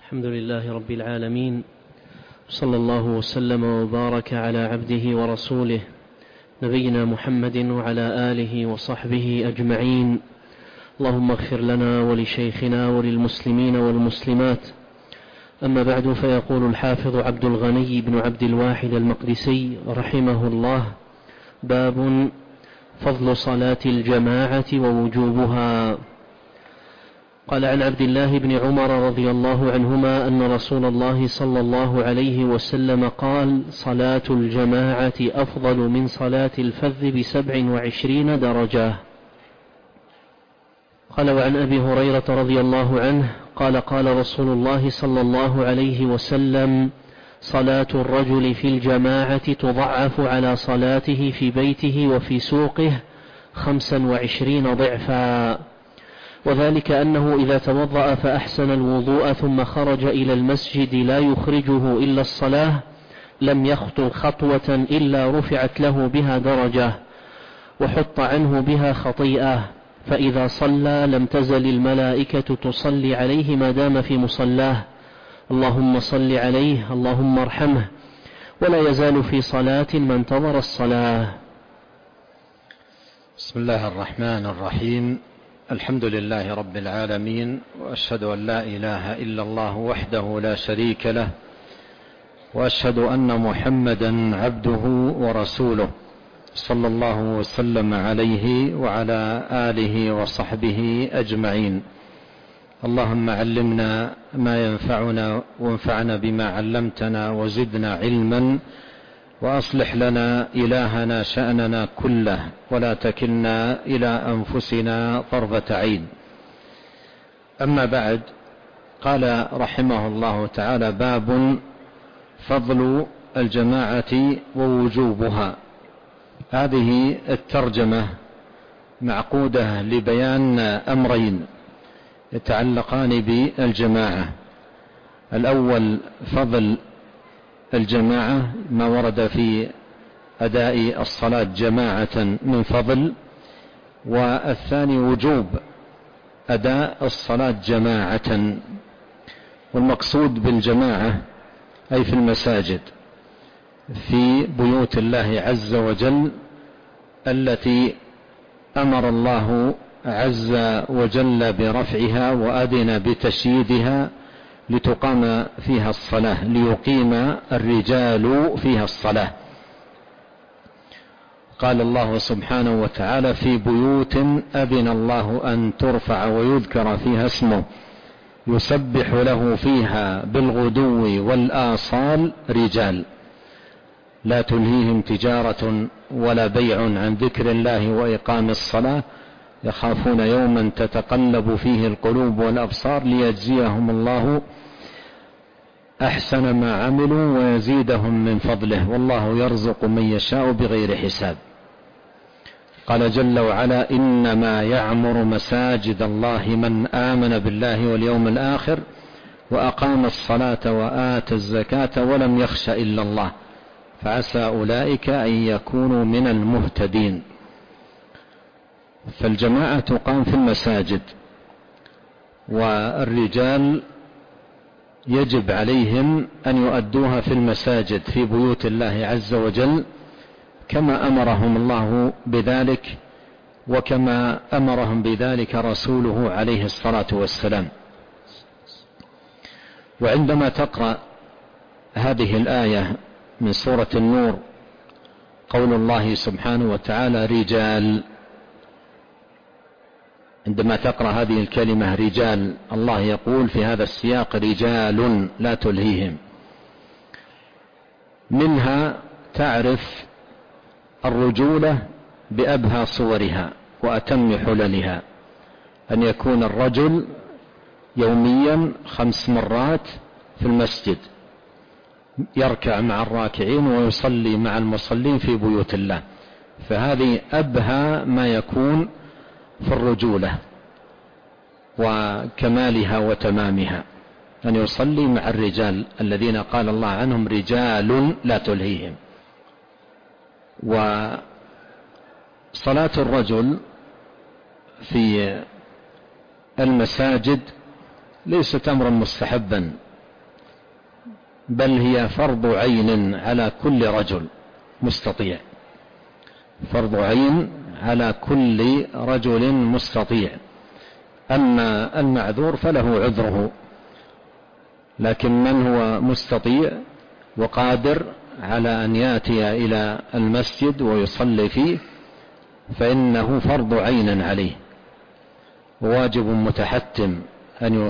الحمد لله رب العالمين، صلى الله وسلم وبارك على عبده ورسوله نبينا محمد وعلى آله وصحبه أجمعين. اللهم اغفر لنا ولشيخنا وللمسلمين والمسلمات. أما بعد، فيقول الحافظ عبد الغني بن عبد الواحد المقدسي رحمه الله: باب فضل صلاة الجماعة ووجوبها. قال: عن عبد الله بن عمر رضي الله عنهما أن رسول الله صلى الله عليه وسلم قال: صلاة الجماعة أفضل من صلاة الفذ ب27 درجة. قال: وعن أبي هريرة رضي الله عنه قال: قال رسول الله صلى الله عليه وسلم: صلاة الرجل في الجماعة تضعف على صلاته في بيته وفي سوقه 25 ضعفا، وذلك أنه إذا توضأ فأحسن الوضوء ثم خرج إلى المسجد لا يخرجه إلا الصلاة لم يخطو خطوة إلا رفعت له بها درجة وحط عنه بها خطيئة، فإذا صلى لم تزل الملائكة تصلي عليه ما دام في مصلاه: اللهم صل عليه، اللهم ارحمه، ولا يزال في صلاة ما انتظر الصلاة. بسم الله الرحمن الرحيم. الحمد لله رب العالمين، وأشهد أن لا إله إلا الله وحده لا شريك له، وأشهد أن محمدا عبده ورسوله، صلى الله وسلم عليه وعلى آله وصحبه أجمعين. اللهم علمنا ما ينفعنا وانفعنا بما علمتنا وزدنا علما، وأصلح لنا إلهنا شأننا كله، ولا تكلنا إلى أنفسنا طرفة عين. أما بعد، قال رحمه الله تعالى: باب فضل الجماعة ووجوبها. هذه الترجمة معقودة لبيان أمرين يتعلقان بالجماعة. الأول فضل الجماعة، ما ورد في أداء الصلاة جماعة من فضل، والثاني وجوب أداء الصلاة جماعة. والمقصود بالجماعة أي في المساجد، في بيوت الله عز وجل التي أمر الله عز وجل برفعها وأذن بتشييدها لتقام فيها الصلاة، ليقيم الرجال فيها الصلاة. قال الله سبحانه وتعالى: في بيوت أذن الله أن ترفع ويذكر فيها اسمه يسبح له فيها بالغدو والآصال رجال لا تلهيهم تجارة ولا بيع عن ذكر الله وإقام الصلاة يخافون يوما تتقلب فيه القلوب والأبصار ليجزيهم الله أحسن ما عملوا ويزيدهم من فضله والله يرزق من يشاء بغير حساب. قال جل وعلا: إنما يعمر مساجد الله من آمن بالله واليوم الآخر وأقام الصلاة وآتى الزكاة ولم يخش إلا الله فعسى أولئك أن يكونوا من المهتدين. فالجماعة تقام في المساجد، والرجال يجب عليهم أن يؤدوها في المساجد في بيوت الله عز وجل كما أمرهم الله بذلك، وكما أمرهم بذلك رسوله عليه الصلاة والسلام. وعندما تقرأ هذه الآية من سورة النور، قول الله سبحانه وتعالى رجال، عندما تقرأ هذه الكلمة رجال، الله يقول في هذا السياق: رجال لا تلهيهم. منها تعرف الرجولة بأبهى صورها وأتم حللها، أن يكون الرجل يوميا 5 مرات في المسجد يركع مع الراكعين ويصلي مع المصلين في بيوت الله، فهذه أبهى ما يكون في الرجولة وكمالها وتمامها، أن يصلي مع الرجال الذين قال الله عنهم رجال لا تلهيهم. وصلاة الرجل في المساجد ليست أمرا مستحبا بل هي فرض عين على كل رجل مستطيع، فرض عين على كل رجل مستطيع. أما المعذور فله عذره، لكن من هو مستطيع وقادر على أن يأتي إلى المسجد ويصلي فيه فإنه فرض عين عليه، وواجب متحتم أن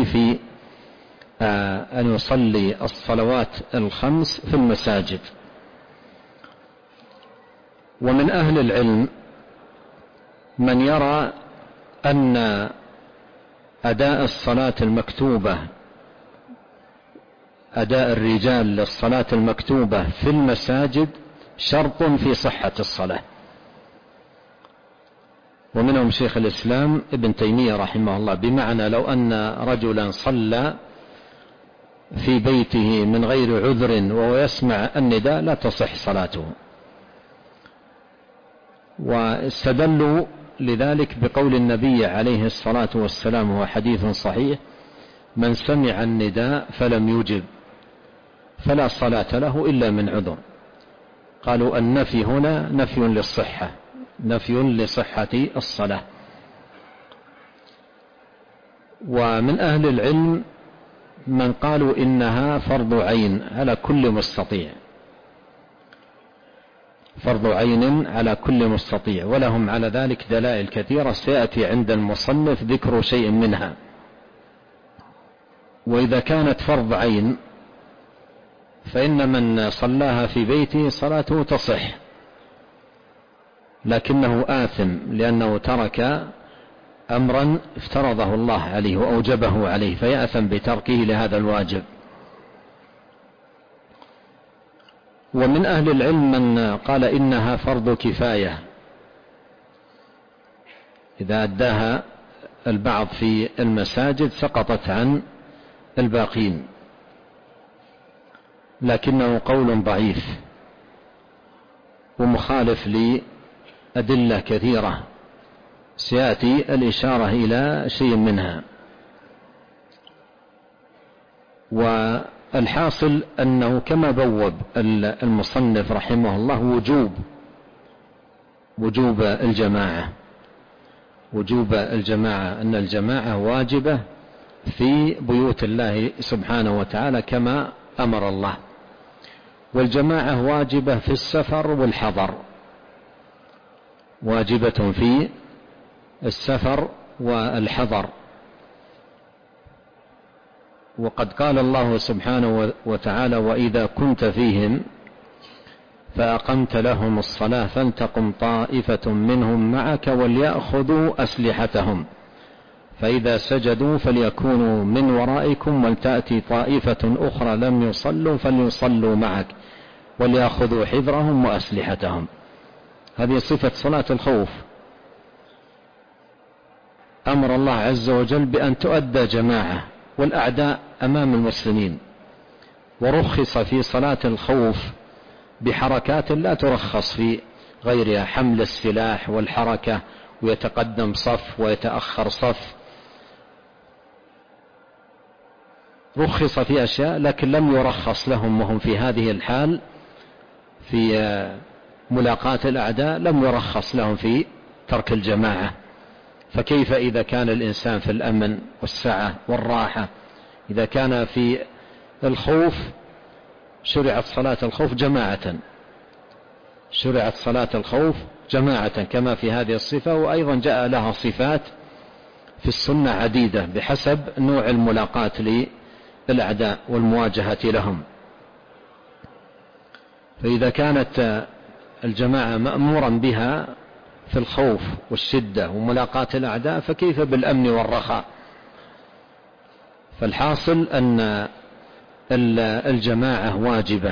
يصلي الصلوات الخمس في المساجد. ومن أهل العلم من يرى أن أداء الصلاة المكتوبة، أداء الرجال للصلاة المكتوبة في المساجد شرط في صحة الصلاة، ومنهم شيخ الإسلام ابن تيمية رحمه الله، بمعنى لو أن رجلا صلى في بيته من غير عذر وهو يسمع النداء لا تصح صلاته. واستدلوا لذلك بقول النبي عليه الصلاة والسلام، وهو حديث صحيح: من سمع النداء فلم يجب فلا صلاة له إلا من عذر. قالوا النفي هنا نفي للصحة، نفي لصحة الصلاة. ومن أهل العلم من قالوا إنها فرض عين على كل مستطيع، فرض عين على كل مستطيع، ولهم على ذلك دلائل كثيرة سيأتي عند المصنف ذكر شيء منها. وإذا كانت فرض عين فإن من صلاها في بيته صلاته تصح، لكنه آثم لأنه ترك أمرا افترضه الله عليه وأوجبه عليه، فيأثم بتركه لهذا الواجب. ومن أهل العلم من قال إنها فرض كفاية، إذا أداها البعض في المساجد سقطت عن الباقين، لكنه قول ضعيف ومخالف لأدلة كثيرة سيأتي الإشارة إلى شيء منها. والحاصل أنه كما بوب المصنف رحمه الله وجوب الجماعة، وجوب الجماعة، أن الجماعة واجبة في بيوت الله سبحانه وتعالى كما أمر الله، والجماعة واجبة في السفر والحضر، واجبة في السفر والحضر. وقد قال الله سبحانه وتعالى: وإذا كنت فيهم فأقمت لهم الصلاة فلتقم طائفة منهم معك وليأخذوا أسلحتهم فإذا سجدوا فليكونوا من ورائكم ولتأتي طائفة أخرى لم يصلوا فليصلوا معك وليأخذوا حذرهم وأسلحتهم. هذه صفة صلاة الخوف، أمر الله عز وجل بأن تؤدى جماعة والأعداء أمام المسلمين، ورخص في صلاة الخوف بحركات لا ترخص في غيرها، حمل السلاح والحركة، ويتقدم صف ويتأخر صف، رخص في أشياء، لكن لم يرخص لهم وهم في هذه الحال في ملاقاة الأعداء، لم يرخص لهم في ترك الجماعة. فكيف إذا كان الإنسان في الأمن والسعة والراحة؟ إذا كان في الخوف شرعت صلاة الخوف جماعة، شرعت صلاة الخوف جماعة كما في هذه الصفة، وأيضا جاء لها صفات في السنة عديدة بحسب نوع الملاقاة للأعداء والمواجهة لهم. فإذا كانت الجماعة مأمورا بها في الخوف والشدة وملاقاة الأعداء فكيف بالأمن والرخاء؟ فالحاصل أن الجماعة واجبة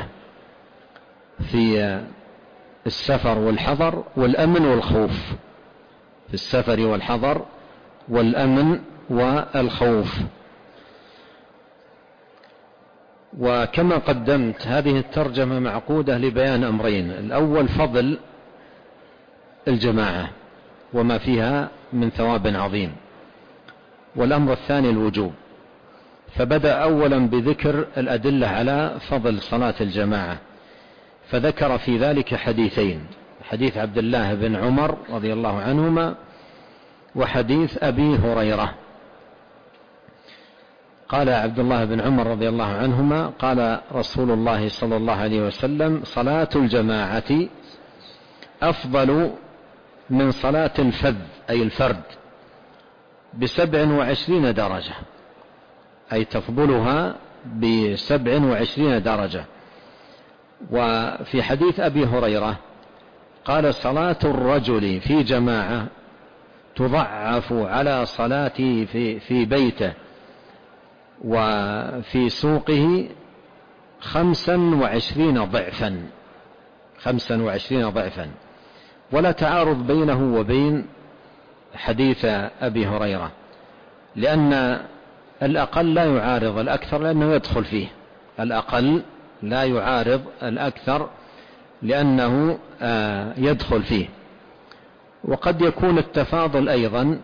في السفر والحضر والأمن والخوف، في السفر والحضر والأمن والخوف. وكما قدمت هذه الترجمة معقودة لبيان أمرين: الأول فضل الجماعة وما فيها من ثواب عظيم، والأمر الثاني الوجوب. فبدأ أولا بذكر الأدلة على فضل صلاة الجماعة، فذكر في ذلك حديثين: حديث عبد الله بن عمر رضي الله عنهما وحديث أبي هريرة. قال عبد الله بن عمر رضي الله عنهما: قال رسول الله صلى الله عليه وسلم: صلاة الجماعة أفضل من صلاة الفذ أي الفرد ب27 درجة، أي تفضلها ب27 درجة. وفي حديث أبي هريرة قال: صلاة الرجل في جماعة تضعف على صلاته في بيته وفي سوقه 25 ضعفا، 25 ضعفا. ولا تعارض بينه وبين حديث أبي هريرة، لأن الأقل لا يعارض الأكثر لأنه يدخل فيه، الأقل لا يعارض الأكثر لأنه يدخل فيه. وقد يكون التفاضل أيضا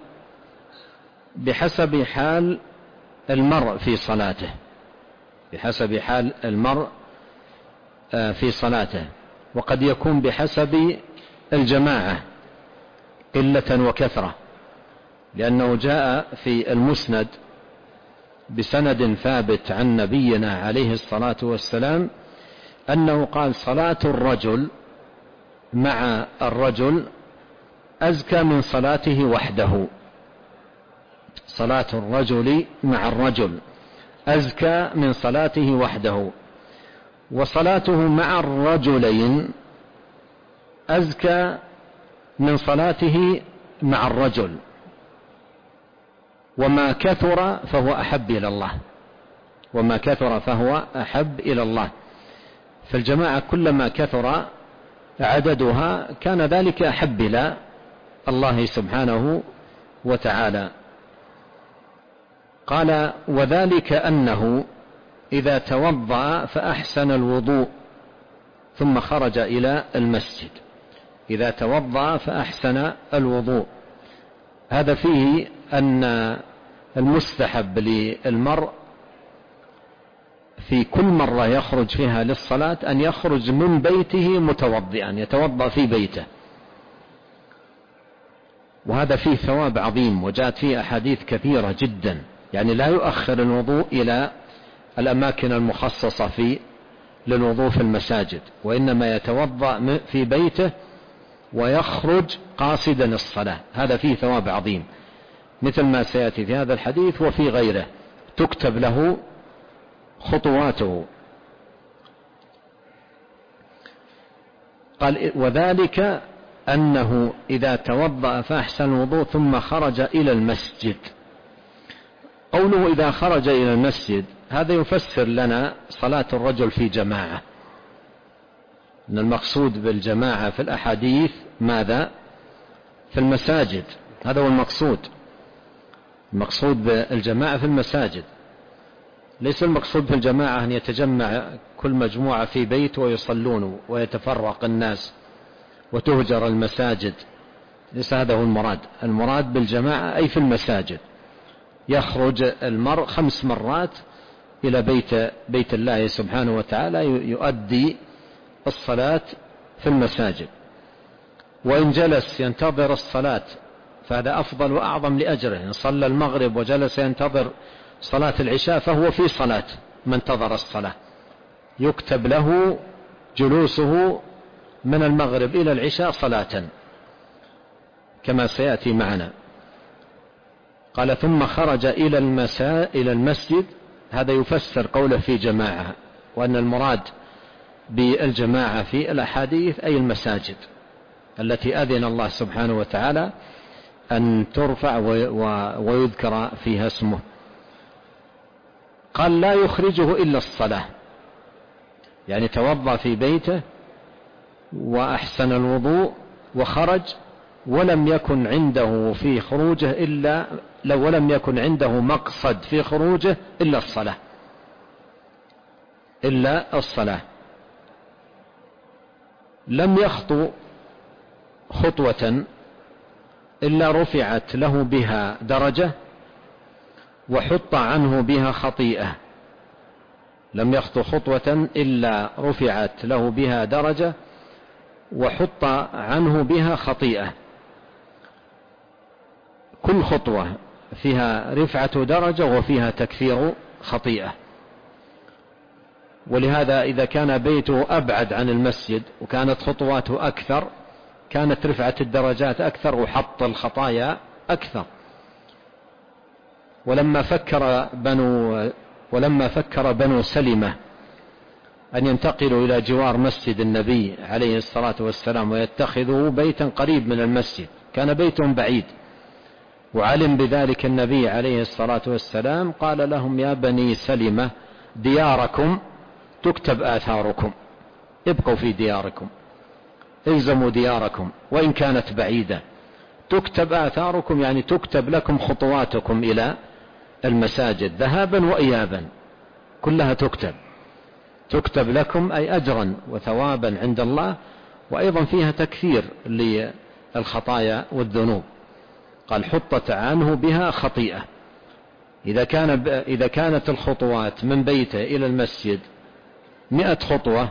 بحسب حال المرء في صلاته، بحسب حال المرء في صلاته، وقد يكون بحسب الجماعة قلة وكثرة، لأنه جاء في المسند بسند ثابت عن نبينا عليه الصلاة والسلام أنه قال: صلاة الرجل مع الرجل أزكى من صلاته وحده. صلاة الرجل مع الرجل أزكى من صلاته وحده، وصلاته مع الرجلين أزكى من صلاته مع الرجل، وما كثر فهو أحب إلى الله، وما كثر فهو أحب إلى الله. فالجماعة كلما كثر عددها كان ذلك أحب إلى الله سبحانه وتعالى. قال: وذلك أنه إذا توضأ فأحسن الوضوء ثم خرج إلى المسجد، إذا توضأ فأحسن الوضوء، هذا فيه أن المستحب للمرء في كل مرة يخرج فيها للصلاة أن يخرج من بيته متوضئا، يتوضأ في بيته، وهذا فيه ثواب عظيم، وجاءت فيه أحاديث كثيرة جدا. يعني لا يؤخر الوضوء إلى الأماكن المخصصة للوضوء في المساجد، وإنما يتوضأ في بيته ويخرج قاصدا الصلاة، هذا فيه ثواب عظيم، مثل ما سيأتي في هذا الحديث وفي غيره، تكتب له خطواته. قال: وذلك أنه إذا توضأ فأحسن الوضوء ثم خرج إلى المسجد. قوله إذا خرج إلى المسجد هذا يفسر لنا صلاة الرجل في جماعة، أن المقصود بالجماعة في الأحاديث ماذا؟ في المساجد، هذا هو المقصود، المقصود بالجماعة في المساجد، ليس المقصود في الجماعة أن يتجمع كل مجموعة في بيت ويصلون ويتفرق الناس وتهجر المساجد، ليس هذا هو المراد. المراد بالجماعة أي في المساجد، يخرج المرء 5 مرات إلى بيت الله سبحانه وتعالى يؤدي الصلاة في المساجد. وإن جلس ينتظر الصلاة فهذا أفضل وأعظم لأجره، إن صلى المغرب وجلس ينتظر صلاة العشاء فهو في صلاة، من انتظر الصلاة يكتب له جلوسه من المغرب إلى العشاء صلاة كما سيأتي معنا. قال: ثم خرج إلى المسجد، هذا يفسر قوله في جماعة، وأن المراد بالجماعة في الأحاديث أي المساجد التي أذن الله سبحانه وتعالى أن ترفع ويذكر فيها اسمه. قال: لا يخرجه إلا الصلاة، يعني توضأ في بيته وأحسن الوضوء وخرج، ولم يكن عنده في خروجه ولم يكن عنده مقصد في خروجه إلا الصلاة، إلا الصلاة. لم يخطو خطوة إلا رفعت له بها درجة، وحط عنه بها خطيئة، لم يخطو خطوة إلا رفعت له بها درجة وحط عنه بها خطيئة. كل خطوة فيها رفعة درجة وفيها تكفير خطيئة. ولهذا إذا كان بيته أبعد عن المسجد وكانت خطواته أكثر كانت رفعة الدرجات أكثر وحط الخطايا أكثر. ولما فكر بنو سلمة أن ينتقلوا إلى جوار مسجد النبي عليه الصلاة والسلام ويتخذوا بيتا قريب من المسجد، كان بيتهم بعيد، وعلم بذلك النبي عليه الصلاة والسلام قال لهم: يا بني سلمة دياركم تكتب آثاركم، ابقوا في دياركم، الزموا دياركم وإن كانت بعيدة، تكتب آثاركم يعني تكتب لكم خطواتكم إلى المساجد ذهابا وإيابا، كلها تكتب لكم، أي أجرا وثوابا عند الله، وأيضا فيها تكفير للخطايا والذنوب. قال: حطت عنه بها خطيئة. إذا كانت الخطوات من بيته إلى المسجد 100 خطوة،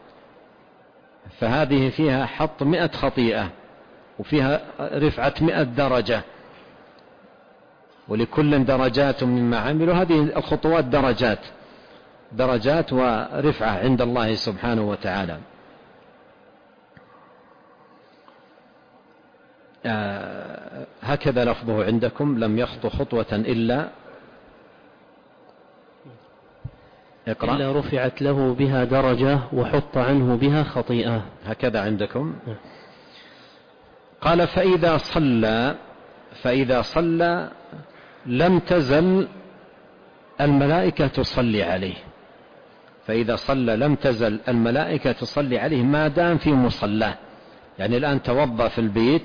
فهذه فيها حط 100 خطيئة وفيها رفعة 100 درجة، ولكل درجات مما عملوا. هذه الخطوات درجات ورفعة عند الله سبحانه وتعالى. هكذا لفظه عندكم: لم يخطو خطوة إلا إلا رفعت له بها درجة وحط عنه بها خطيئة، هكذا عندكم. قال: فإذا صلى لم تزل الملائكة تصلي عليه. فإذا صلى لم تزل الملائكة تصلي عليه ما دام في مصلاه. يعني الآن توضأ في البيت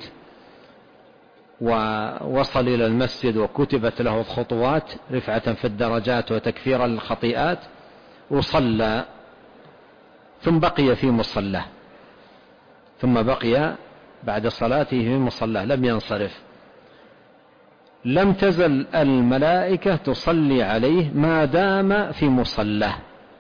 ووصل إلى المسجد وكتبت له الخطوات رفعة في الدرجات وتكفيرا للخطيئات، وصلى ثم بقي في مصلاه، ثم بقي بعد صلاته في مصلاه لم ينصرف، لم تزل الملائكة تصلي عليه ما دام في مصلاه.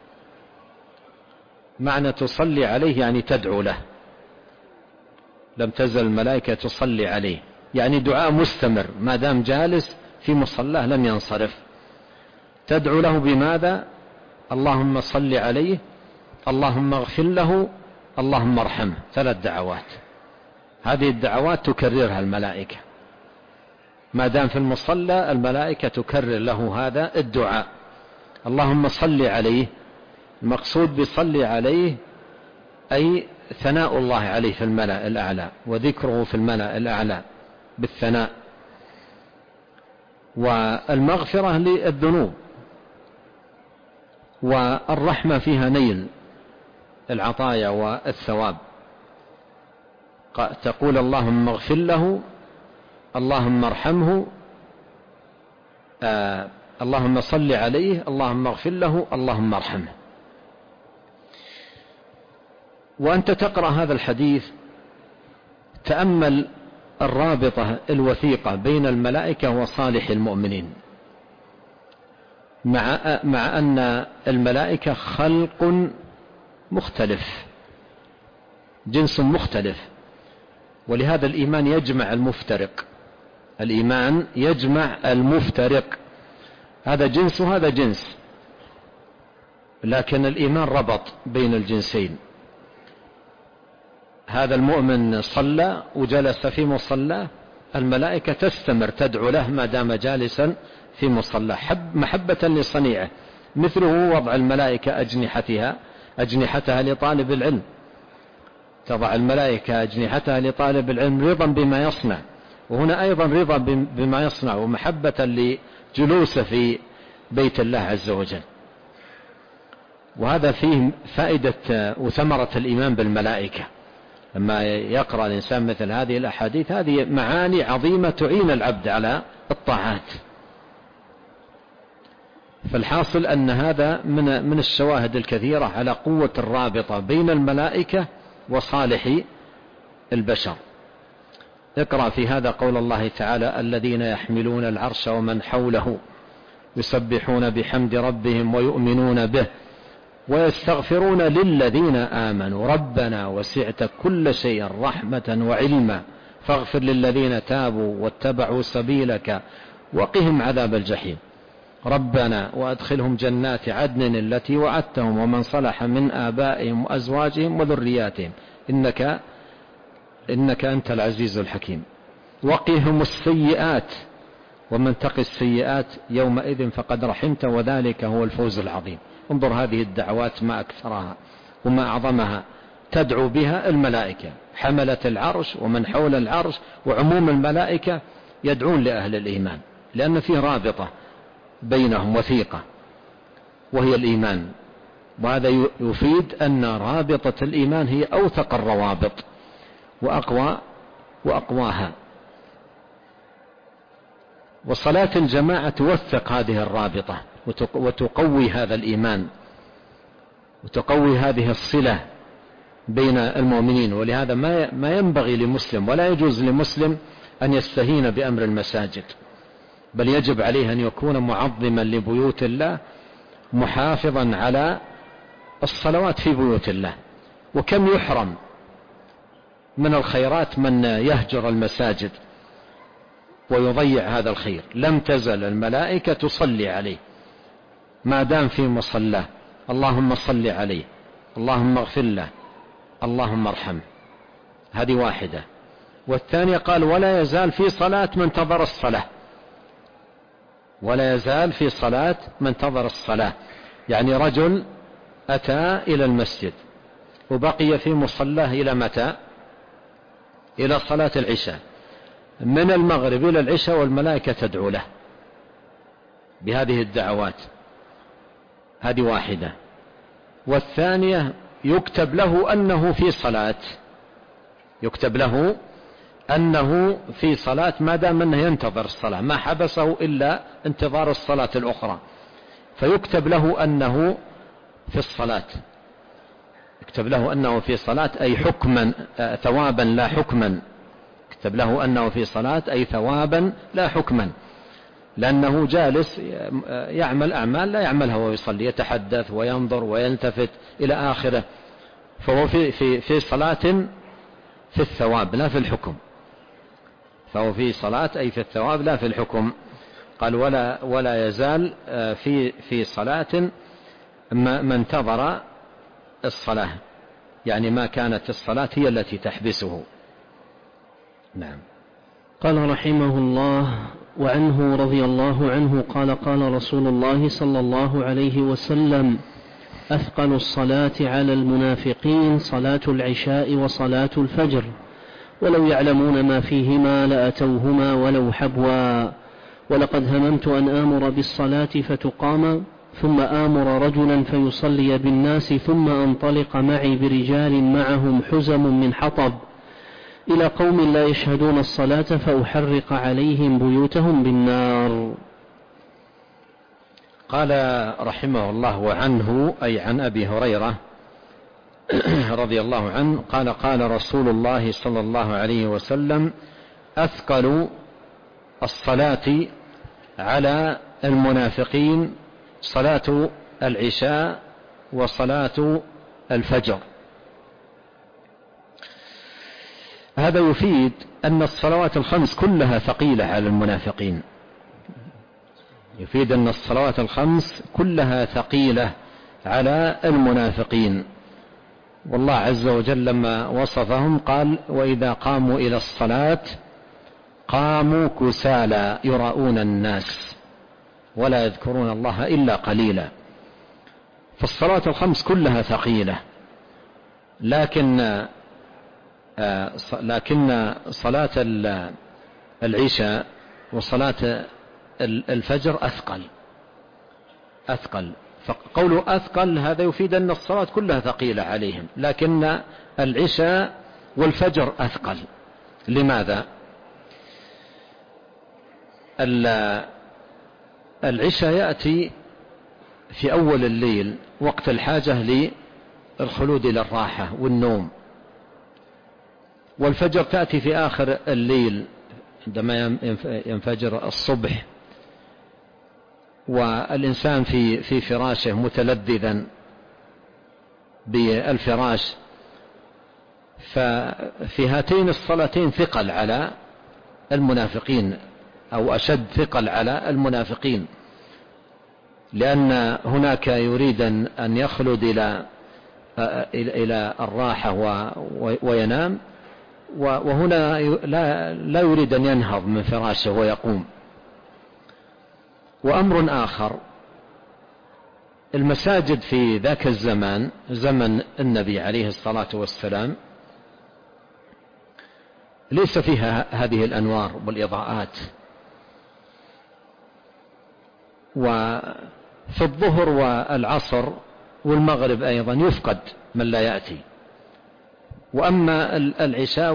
معنى تصلي عليه يعني تدعو له. لم تزل الملائكة تصلي عليه يعني دعاء مستمر ما دام جالس في مصلاه لم ينصرف. تدعو له بماذا؟ اللهم صل عليه، اللهم اغفر له، اللهم ارحمه. 3 دعوات. هذه الدعوات تكررها الملائكة ما دام في المصلى، الملائكة تكرر له هذا الدعاء. اللهم صل عليه، المقصود بصلي عليه أي ثناء الله عليه في الملأ الأعلى وذكره في الملأ الأعلى بالثناء، والمغفرة للذنوب، والرحمة فيها نيل العطايا والثواب. تقول اللهم اغفر له، اللهم ارحمه، اللهم صل عليه، اللهم اغفر له، اللهم ارحمه. وأنت تقرأ هذا الحديث تأمل الرابطة الوثيقة بين الملائكة وصالح المؤمنين، مع أن الملائكة خلق مختلف، جنس مختلف، ولهذا الإيمان يجمع المفترق. الإيمان يجمع المفترق، هذا جنس وهذا جنس، لكن الإيمان ربط بين الجنسين. هذا المؤمن صلى وجلس في مصلاه، الملائكة تستمر تدعو له ما دام جالسا في مصلاه محبة لصنيعه. مثله وضع الملائكة أجنحتها لطالب العلم، تضع الملائكة أجنحتها لطالب العلم رضا بما يصنع، وهنا أيضا رضا بما يصنع ومحبة لجلوسه في بيت الله عز وجل. وهذا فيه فائدة وثمرة الإيمان بالملائكة. لما يقرأ الإنسان مثل هذه الأحاديث، هذه معاني عظيمة تعين العبد على الطاعات. فالحاصل أن هذا من الشواهد الكثيرة على قوة الرابطة بين الملائكة وصالح البشر. اقرأ في هذا قول الله تعالى: الذين يحملون العرش ومن حوله يسبحون بحمد ربهم ويؤمنون به ويستغفرون للذين آمنوا ربنا وسعت كل شيء رحمة وعلما فاغفر للذين تابوا واتبعوا سبيلك وقهم عذاب الجحيم ربنا وأدخلهم جنات عدن التي وعدتهم ومن صلح من آبائهم وأزواجهم وذرياتهم إنك أنت العزيز الحكيم وقهم السيئات ومن تق السيئات يومئذ فقد رحمت وذلك هو الفوز العظيم. انظر هذه الدعوات ما أكثرها وما أعظمها، تدعو بها الملائكة حملة العرش ومن حول العرش وعموم الملائكة يدعون لأهل الإيمان، لأن فيه رابطة بينهم وثيقة وهي الإيمان، وهذا يفيد أن رابطة الإيمان هي أوثق الروابط وأقواها. وصلاة الجماعة توثق هذه الرابطة وتقوي هذا الإيمان وتقوي هذه الصلة بين المؤمنين. ولهذا ما ينبغي لمسلم ولا يجوز لمسلم أن يستهين بأمر المساجد، بل يجب عليه أن يكون معظما لبيوت الله محافظا على الصلوات في بيوت الله. وكم يحرم من الخيرات من يهجر المساجد ويضيع هذا الخير. لم تزل الملائكة تصلي عليه ما دام في مصلاه، اللهم صل عليه، اللهم اغفر له، اللهم ارحمه. هذه واحدة. والثانية قال ولا يزال في صلاة من انتظر الصلاة، ولا يزال في صلاة من انتظر الصلاة، يعني رجل أتى إلى المسجد وبقي في مصلاه إلى متى؟ إلى صلاة العشاء، من المغرب إلى العشاء والملائكة تدعو له بهذه الدعوات. هذه واحدة. والثانية يكتب له أنه في صلاة، يكتب له أنه في صلاة ما دام أنه ينتظر الصلاة، ما حبسه إلا انتظار الصلاة الأخرى، فيكتب له أنه في الصلاة، يكتب له أنه في صلاة أي حكما ثوابا لا حكما، يكتب له أنه في صلاة أي ثوابا لا حكما، لأنه جالس يعمل أعمال لا يعملها وهو يصلي، يتحدث وينظر ويلتفت إلى آخره، فهو في صلاة في الثواب لا في الحكم، فهو في صلاة أي في الثواب لا في الحكم. قال ولا يزال في صلاة ما انتظر الصلاة، يعني ما كانت الصلاة هي التي تحبسه. نعم. قال رحمه الله وعنه رضي الله عنه قال قال رسول الله صلى الله عليه وسلم أثقل الصلاة على المنافقين صلاة العشاء وصلاة الفجر، ولو يعلمون ما فيهما لأتوهما ولو حبوا، ولقد هممت أن آمر بالصلاة فتقام ثم آمر رجلا فيصلي بالناس ثم أنطلق معي برجال معهم حزم من حطب إلى قوم لا يشهدون الصلاة فأحرق عليهم بيوتهم بالنار. قال رحمه الله وعنه أي عن أبي هريرة رضي الله عنه قال قال رسول الله صلى الله عليه وسلم أثقل الصلاة على المنافقين صلاة العشاء وصلاة الفجر. هذا يفيد أن الصلوات الخمس كلها ثقيلة على المنافقين، يفيد أن الصلوات الخمس كلها ثقيلة على المنافقين. والله عز وجل لما وصفهم قال وإذا قاموا إلى الصلاة قاموا كسالى يراؤون الناس ولا يذكرون الله إلا قليلا. فالصلاة الخمس كلها ثقيلة، لكن صلاة العشاء وصلاة الفجر أثقل. فقوله أثقل هذا يفيد أن الصلاة كلها ثقيلة عليهم، لكن العشاء والفجر أثقل. لماذا؟ العشاء يأتي في أول الليل وقت الحاجة للخلود إلى الراحة والنوم، والفجر تأتي في آخر الليل عندما ينفجر الصبح. والإنسان في فراشه متلذذا بالفراش، ففي هاتين الصلاتين ثقل على المنافقين، أو أشد ثقل على المنافقين، لأن هناك يريد أن يخلد إلى الراحة وينام، وهنا لا يريد أن ينهض من فراشه ويقوم. وأمر آخر، المساجد في ذاك الزمان، زمن النبي عليه الصلاة والسلام، ليس فيها هذه الأنوار والإضاءات، وفي الظهر والعصر والمغرب أيضا يفقد من لا يأتي. وأما العشاء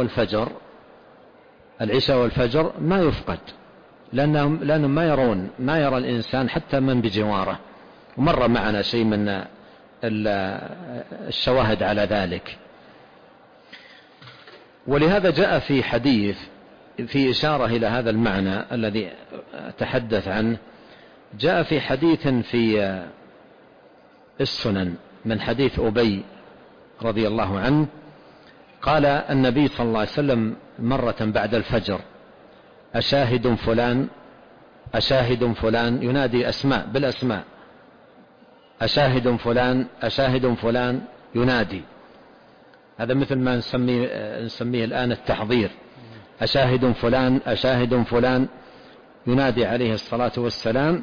والفجر ما يفقد، لأنهم ما يرى الإنسان حتى من بجواره، ومر معنا شيء من الشواهد على ذلك. ولهذا جاء في حديث في إشارة إلى هذا المعنى الذي أتحدث عنه، جاء في حديث في السنن من حديث أبي رضي الله عنه، قال النبي صلى الله عليه وسلم مرة بعد الفجر: أشاهد فلان، أشاهد فلان، ينادي أسماء بالأسماء، أشاهد فلان، أشاهد فلان، ينادي. هذا مثل ما نسميه الآن التحضير، أشاهد فلان، أشاهد فلان، ينادي عليه الصلاة والسلام.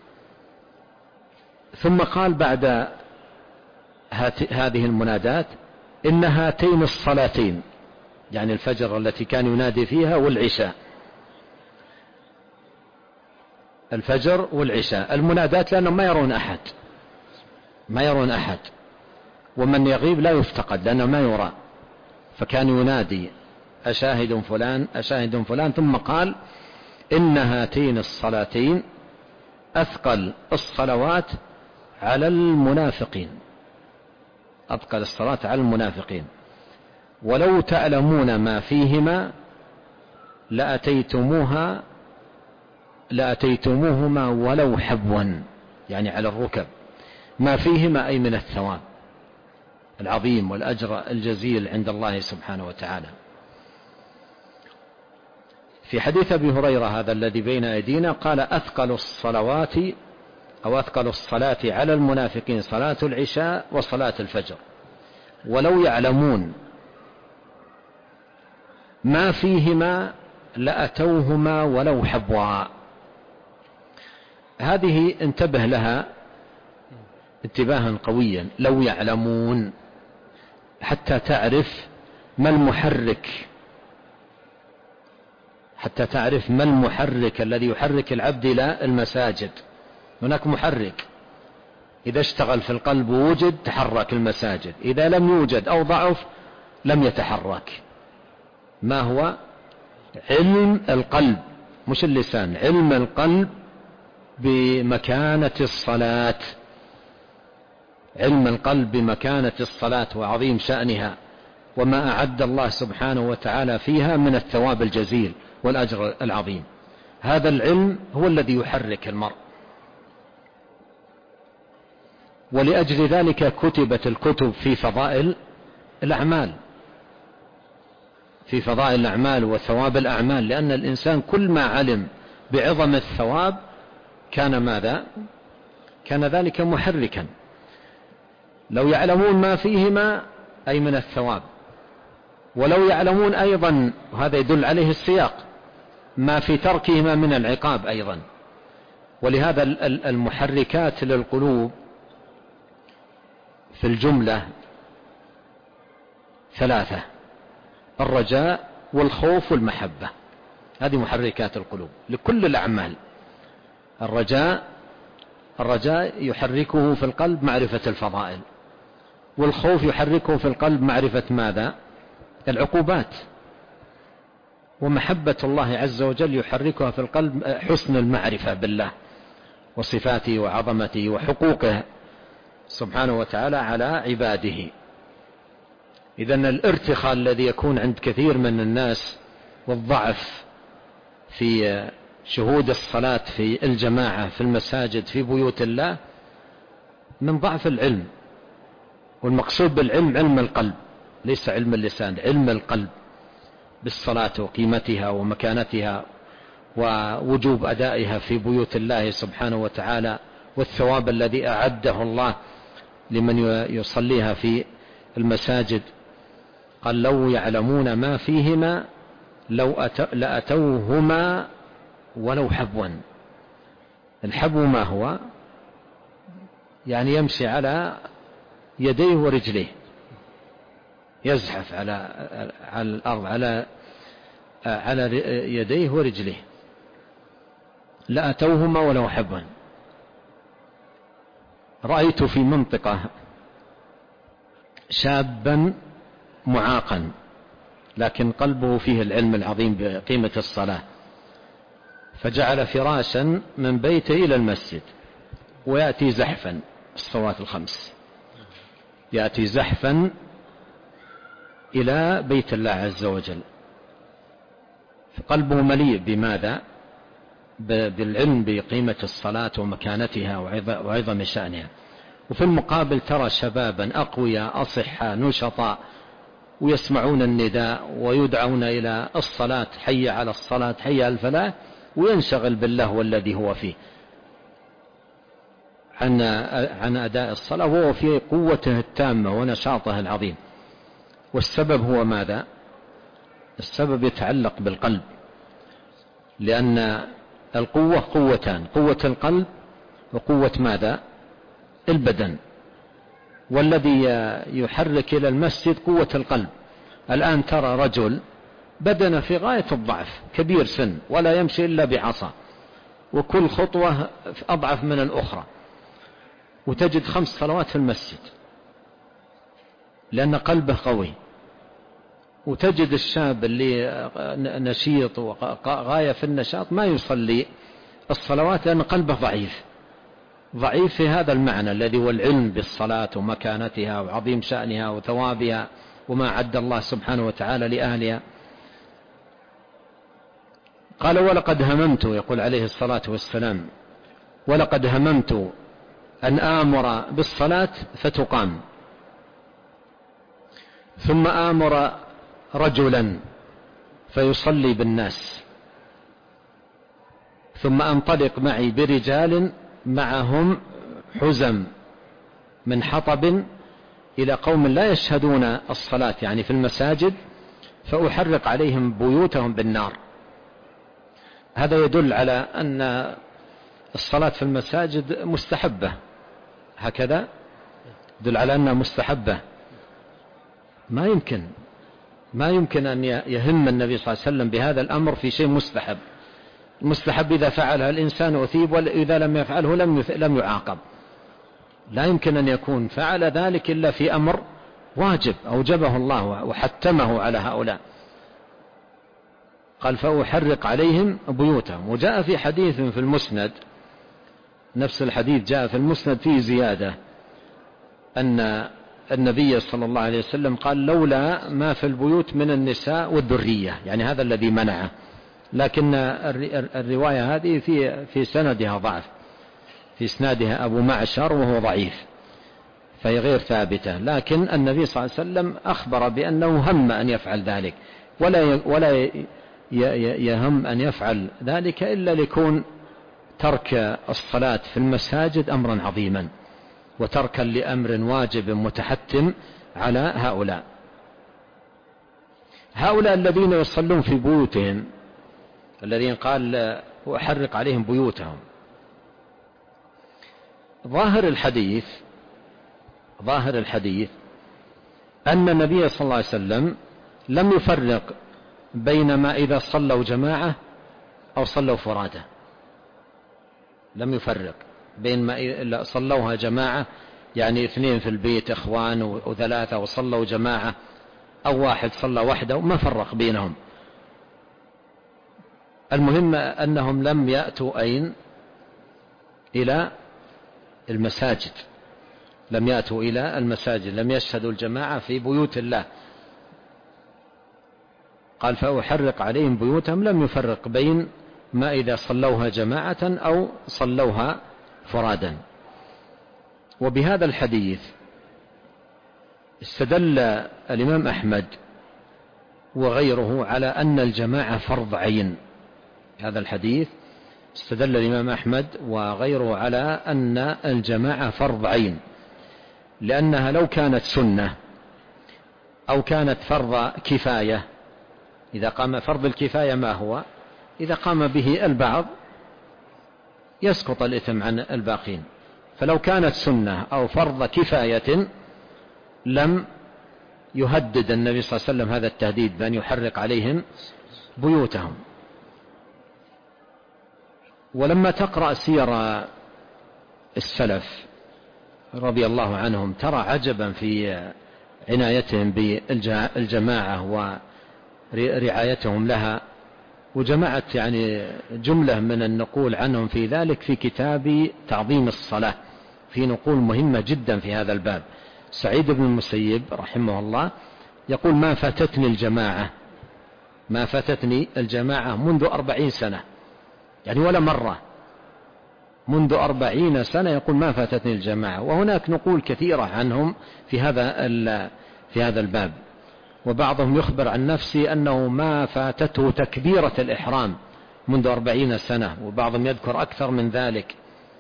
ثم قال بعد هذه المنادات: إن هاتين الصلاتين، يعني الفجر التي كان ينادي فيها والعشاء، الفجر والعشاء، المنادات لأنهم ما يرون أحد، ومن يغيب لا يفتقد لأنه ما يرى، فكان ينادي أشاهد فلان، أشاهد فلان. ثم قال: إن هاتين الصلاتين أثقل الصلوات على المنافقين، أثقل الصلاة على المنافقين، ولو تعلمون ما فيهما لأتيتموهما ولو حبوا، يعني على الركب، ما فيهما أي من الثواب العظيم والأجر الجزيل عند الله سبحانه وتعالى. في حديث أبي هريرة هذا الذي بين أيدينا قال: أثقل الصلوات أو أثقل الصلاة على المنافقين صلاة العشاء وصلاة الفجر، ولو يعلمون ما فيهما لأتوهما ولو حبوا. هذه انتبه لها انتباها قويا، لو يعلمون، حتى تعرف ما المحرك الذي يحرك العبد إلى المساجد. هناك محرك، إذا اشتغل في القلب ووجد تحرك المساجد، إذا لم يوجد أو ضعف لم يتحرك. ما هو؟ علم القلب، مش اللسان، علم القلب بمكانة الصلاة، علم القلب بمكانة الصلاة وعظيم شأنها، وما أعد الله سبحانه وتعالى فيها من الثواب الجزيل والأجر العظيم. هذا العلم هو الذي يحرك المرء، ولأجل ذلك كتبت الكتب في فضائل الأعمال وثواب الأعمال، لأن الإنسان كل ما علم بعظم الثواب كان ماذا؟ كان ذلك محركا. لو يعلمون ما فيهما أي من الثواب، ولو يعلمون أيضا، وهذا يدل عليه السياق، ما في تركهما من العقاب أيضا. ولهذا المحركات للقلوب في الجملة 3: الرجاء والخوف والمحبة، هذه محركات القلوب لكل الأعمال. الرجاء يحركه في القلب معرفة الفضائل، والخوف يحركه في القلب معرفة ماذا؟ العقوبات. ومحبة الله عز وجل يحركها في القلب حسن المعرفة بالله وصفاته وعظمته وحقوقه سبحانه وتعالى على عباده. إذن الارتخاء الذي يكون عند كثير من الناس والضعف في شهود الصلاة في الجماعة في المساجد في بيوت الله من ضعف العلم. والمقصود بالعلم علم القلب، ليس علم اللسان، علم القلب بالصلاة وقيمتها ومكانتها ووجوب أدائها في بيوت الله سبحانه وتعالى، والثواب الذي أعده الله لمن يصليها في المساجد. قال لو يعلمون ما فيهما لأتوهما ولو حبوا. الحبو ما هو؟ يعني يمشي على يديه ورجليه، يزحف على الأرض على يديه ورجليه. لأتوهما ولو حبوا. رأيت في منطقة شابا معاقا لكن قلبه فيه العلم العظيم بقيمة الصلاة، فجعل فراشا من بيته إلى المسجد ويأتي زحفا الصلوات الخمس، يأتي زحفا إلى بيت الله عز وجل، فقلبه مليء بماذا؟ بالعلم بقيمة الصلاة ومكانتها وعظم شأنها. وفي المقابل ترى شبابا أقوياء أصحاء نشطاء ويسمعون النداء ويدعون إلى الصلاة، حي على الصلاة حي على الفلاح، وينشغل باللهو الذي هو فيه عن أداء الصلاة وهو في قوته التامة ونشاطه العظيم. والسبب هو ماذا؟ السبب يتعلق بالقلب، لأن القوة قوتان، قوة القلب وقوة ماذا؟ البدن. والذي يحرك إلى المسجد قوة القلب. الآن ترى رجل بدن في غاية الضعف، كبير سن ولا يمشي إلا بعصا، وكل خطوة أضعف من الأخرى، وتجد 5 صلوات في المسجد لأن قلبه قوي. وتجد الشاب اللي نشيط وغاية في النشاط ما يصلي الصلوات لأن قلبه ضعيف في هذا المعنى الذي هو العلم بالصلاة ومكانتها وعظيم شأنها وثوابها وما عد الله سبحانه وتعالى لأهلها. قال ولقد هممت، يقول عليه الصلاة والسلام، ولقد هممت أن آمر بالصلاة فتقام، ثم آمر رجلا فيصلي بالناس، ثم أنطلق معي برجال معهم حزم من حطب إلى قوم لا يشهدون الصلاة يعني في المساجد، فأحرق عليهم بيوتهم بالنار. هذا يدل على أن الصلاة في المساجد مستحبة، هكذا يدل على أنها مستحبة. ما يمكن أن يهم النبي صلى الله عليه وسلم بهذا الأمر في شيء مستحب. المستحب إذا فعلها الإنسان أثيب، وإذا لم يفعله لم يعاقب. لا يمكن أن يكون فعل ذلك إلا في أمر واجب أوجبه الله وحتمه على هؤلاء. قال فأحرق عليهم بيوتهم. وجاء في حديث في المسند، نفس الحديث جاء في المسند فيه زيادة، أن النبي صلى الله عليه وسلم قال لولا ما في البيوت من النساء والذرية، يعني هذا الذي منعه. لكن الرواية هذه في سندها ضعف، في اسنادها أبو معشر وهو ضعيف، فهي غير ثابتة. لكن النبي صلى الله عليه وسلم أخبر بأنه هم أن يفعل ذلك، ولا يهم أن يفعل ذلك إلا ليكون ترك الصلاة في المساجد أمرا عظيما، وتركا لأمر واجب متحتم على هؤلاء الذين يصلون في بيوتهم، الذين قال وأحرق عليهم بيوتهم. ظاهر الحديث أن النبي صلى الله عليه وسلم لم يفرق بين ما إذا صلوا جماعة أو صلوا فرادى، لم يفرق بين ما صلوها جماعة يعني 2 في البيت إخوان و3 وصلوا جماعة، أو واحد صلى وحده، ما فرق بينهم. المهم أنهم لم يأتوا إلى المساجد، لم يشهدوا الجماعة في بيوت الله. قال فأحرق عليهم بيوتهم، لم يفرق بين ما إذا صلوها جماعة أو صلوها فرادا. وبهذا الحديث استدل الإمام أحمد وغيره على أن الجماعة فرض عين. هذا الحديث استدل الإمام أحمد وغيره على أن الجماعة فرض عين، لأنها لو كانت سنة أو كانت فرض كفاية، إذا قام فرض الكفاية ما هو؟ إذا قام به البعض يسقط الإثم عن الباقين، فلو كانت سنة أو فرض كفاية لم يهدد النبي صلى الله عليه وسلم هذا التهديد بأن يحرق عليهم بيوتهم. ولما تقرأ سير السلف رضي الله عنهم ترى عجبا في عنايتهم بالجماعة ورعايتهم لها، وجمعت يعني جملة من النقول عنهم في ذلك في كتاب تعظيم الصلاة، في نقول مهمة جدا في هذا الباب. سعيد بن المسيب رحمه الله يقول: ما فاتتني الجماعة منذ 40 سنة، يعني ولا مرة، منذ 40 سنة يقول ما فاتتني الجماعة. وهناك نقول كثيرة عنهم في هذا الباب. وبعضهم يخبر عن نفسه أنه ما فاتته تكبيرة الإحرام منذ 40 سنة، وبعضهم يذكر أكثر من ذلك.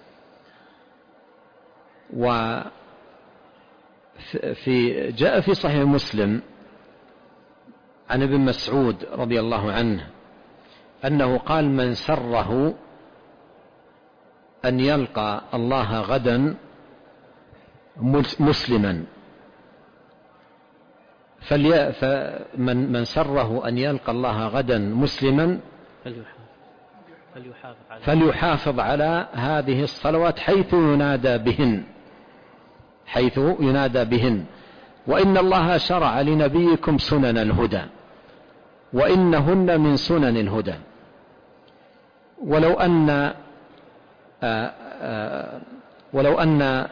جاء في صحيح مسلم عن ابن مسعود رضي الله عنه أنه قال: من سره أن يلقى الله غدا مسلما من سره أن يلقى الله غدا مسلما فليحافظ على هذه الصلوات حيث ينادى بهن، وإن الله شرع لنبيكم سنن الهدى وإنهن من سنن الهدى. ولو أن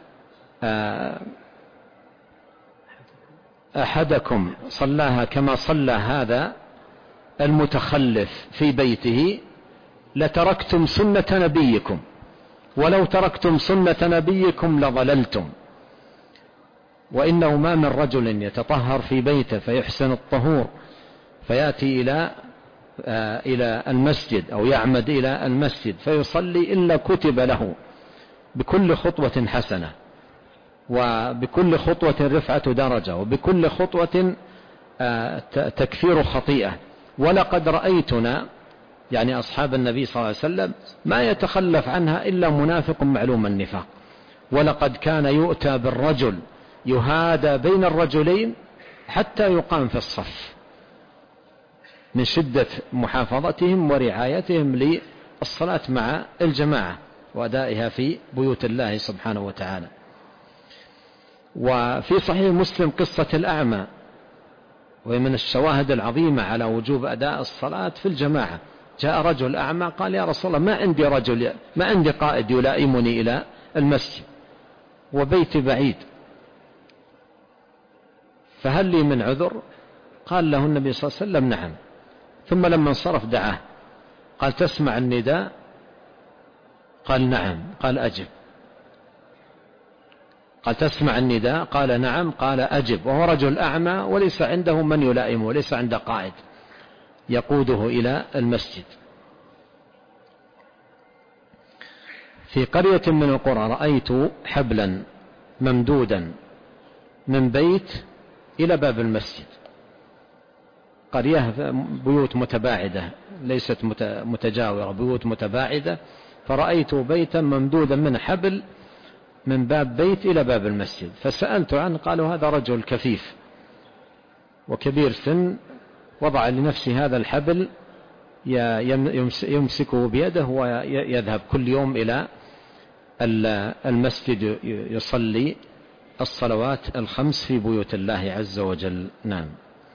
أحدكم صلاها كما صلى هذا المتخلف في بيته لتركتم سنة نبيكم، ولو تركتم سنة نبيكم لضللتم. وإنه ما من رجل يتطهر في بيته فيحسن الطهور فيأتي إلى المسجد أو يعمد إلى المسجد فيصلي إلا كتب له بكل خطوة حسنة، وبكل خطوة رفعة درجة، وبكل خطوة تكفير خطيئة. ولقد رأيتنا، يعني أصحاب النبي صلى الله عليه وسلم، ما يتخلف عنها إلا منافق معلوم النفاق. ولقد كان يؤتى بالرجل يهادى بين الرجلين حتى يقام في الصف، من شدة محافظتهم ورعايتهم للصلاة مع الجماعة وأدائها في بيوت الله سبحانه وتعالى. وفي صحيح مسلم قصة الأعمى، وهي من الشواهد العظيمة على وجوب أداء الصلاة في الجماعة. جاء رجل أعمى قال: يا رسول الله، ما عندي قائد يلائمني إلى المسجد وبيتي بعيد، فهل لي من عذر؟ قال له النبي صلى الله عليه وسلم: نعم. ثم لما انصرف دعاه قال: تسمع النداء؟ قال: نعم. قال: أجب. قال: تسمع النداء؟ قال: نعم. قال: أجب. وهو رجل أعمى وليس عنده من يلائمه، وليس عنده قائد يقوده إلى المسجد. في قرية من القرى رأيت حبلا ممدودا من بيت إلى باب المسجد، قرية بيوت متباعدة ليست متجاورة، بيوت متباعدة، فرأيت بيتا ممدودا من حبل من باب بيت إلى باب المسجد، فسألت عنه، قالوا: هذا رجل كفيف وكبير سن وضع لنفسه هذا الحبل يمسكه بيده ويذهب كل يوم إلى المسجد يصلي الصلوات الخمس في بيوت الله عز وجل. نعم.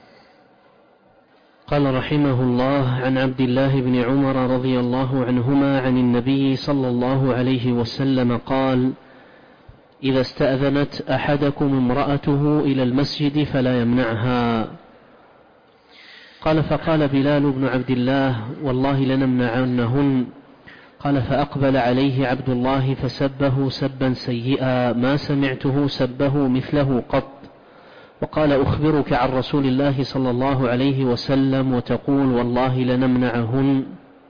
قال رحمه الله: عن عبد الله بن عمر رضي الله عنهما عن النبي صلى الله عليه وسلم قال: إذا استأذنت أحدكم امرأته إلى المسجد فلا يمنعها. قال فقال بلال بن عبد الله والله لنمنعنهن. قال فأقبل عليه عبد الله فسبه سبا سيئا ما سمعته سبه مثله قط، وقال أخبرك عن رسول الله صلى الله عليه وسلم وتقول والله لنمنعهن.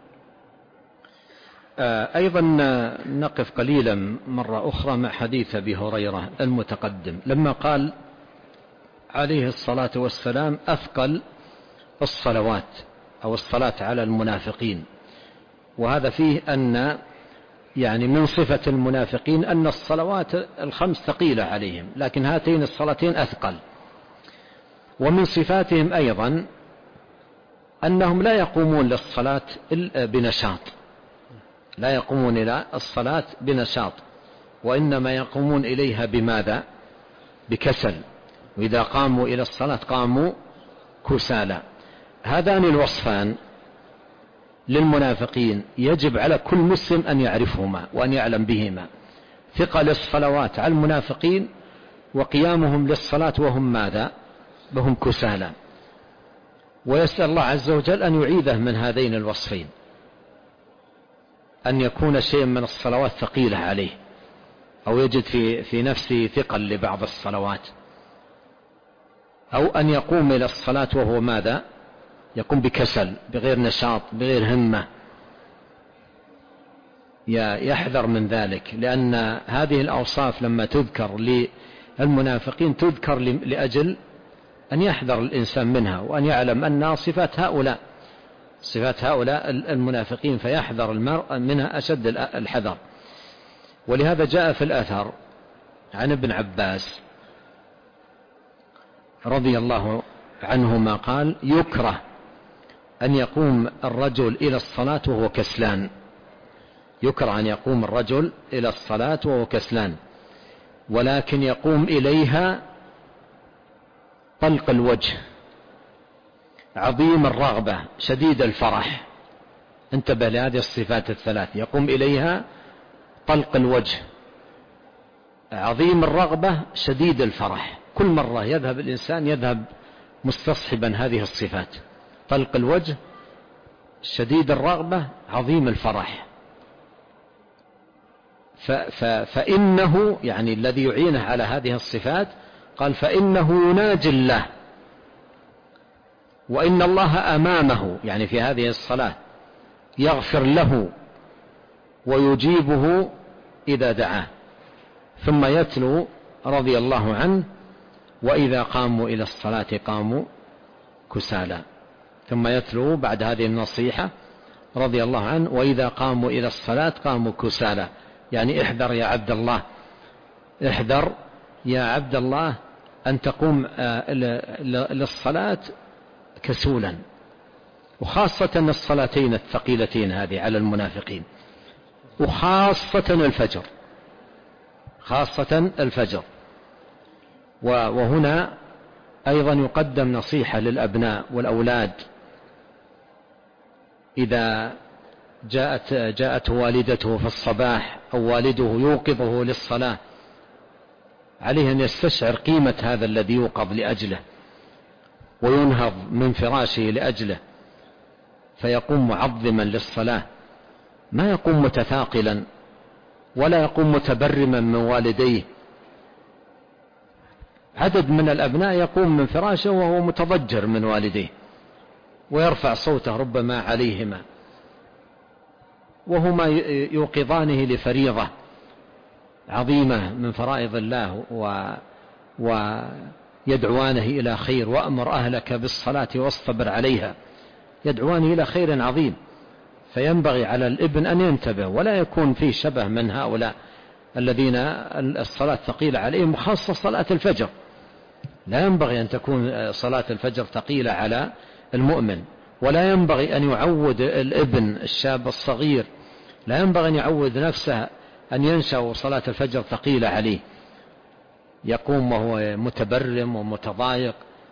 أيضا نقف قليلا مرة أخرى مع حديث أبي هريرة المتقدم لما قال عليه الصلاة والسلام أثقل الصلوات أو الصلاة على المنافقين، وهذا فيه أن يعني من صفة المنافقين أن الصلوات الخمس ثقيلة عليهم، لكن هاتين الصلاتين أثقل. ومن صفاتهم أيضا أنهم لا يقومون للصلاة بنشاط، لا يقومون إلى الصلاة بنشاط، وإنما يقومون إليها بماذا؟ بكسل، وإذا قاموا إلى الصلاة قاموا كسالى. هذان الوصفان للمنافقين يجب على كل مسلم أن يعرفهما وأن يعلم بهما: ثقل الصلوات على المنافقين، وقيامهم للصلاة وهم ماذا؟ وهم كسالى. ويسأل الله عز وجل أن يعيذه من هذين الوصفين، أن يكون شيء من الصلوات ثقيلة عليه، أو يجد في نفسه ثقل لبعض الصلوات، أو أن يقوم إلى الصلاة وهو ماذا؟ يقوم بكسل، بغير نشاط، بغير همة. يحذر من ذلك، لأن هذه الأوصاف لما تذكر للمنافقين تذكر لأجل أن يحذر الإنسان منها، وأن يعلم أنها صفات هؤلاء المنافقين، فيحذر المرء منها أشد الحذر. ولهذا جاء في الأثر عن ابن عباس رضي الله عنهما قال: يكره أن يقوم الرجل إلى الصلاة وهو كسلان، يكره أن يقوم الرجل إلى الصلاة وهو كسلان، ولكن يقوم إليها طلق الوجه، عظيم الرغبة، شديد الفرح. انتبه لهذه الصفات الثلاث: يقوم إليها طلق الوجه، عظيم الرغبة، شديد الفرح. كل مرة يذهب الإنسان يذهب مستصحبا هذه الصفات: طلق الوجه، شديد الرغبة، عظيم الفرح. فإنه يعني الذي يعينه على هذه الصفات قال: فإنه يناجي الله، وإن الله أمامه، يعني في هذه الصلاة يغفر له ويجيبه إذا دعاه. ثم يتلو رضي الله عنه: وإذا قاموا إلى الصلاة قاموا كسالى. ثم يتلو بعد هذه النصيحة رضي الله عنه: وإذا قاموا إلى الصلاة قاموا كسالى، يعني احذر يا عبد الله، احذر يا عبد الله أن تقوم للصلاة كسولا، وخاصة الصلاتين الثقيلتين هذه على المنافقين، وخاصة الفجر، خاصة الفجر. وهنا أيضا يقدم نصيحة للأبناء والأولاد: إذا جاءت والدته في الصباح أو والده يوقظه للصلاة، عليه أن يستشعر قيمة هذا الذي يوقظ لأجله وينهض من فراشه لأجله، فيقوم معظما للصلاة، ما يقوم متثاقلا ولا يقوم متبرما من والديه. عدد من الأبناء يقوم من فراشه وهو متضجر من والديه، ويرفع صوته ربما عليهما، وهما يوقظانه لفريضة عظيمة من فرائض الله، ويدعوانه إلى خير: وأمر أهلك بالصلاة واصطبر عليها، يدعوانه إلى خير عظيم. فينبغي على الابن أن ينتبه، ولا يكون فيه شبه من هؤلاء الذين الصلاة ثقيلة عليهم، خاصة صلاة الفجر. لا ينبغي أن تكون صلاة الفجر ثقيلة على المؤمن، ولا ينبغي أن يعود الابن الشاب الصغير، لا ينبغي أن يعود نفسه أن ينشأ صلاة الفجر ثقيلة عليه، يقوم وهو متبرم ومتضايق،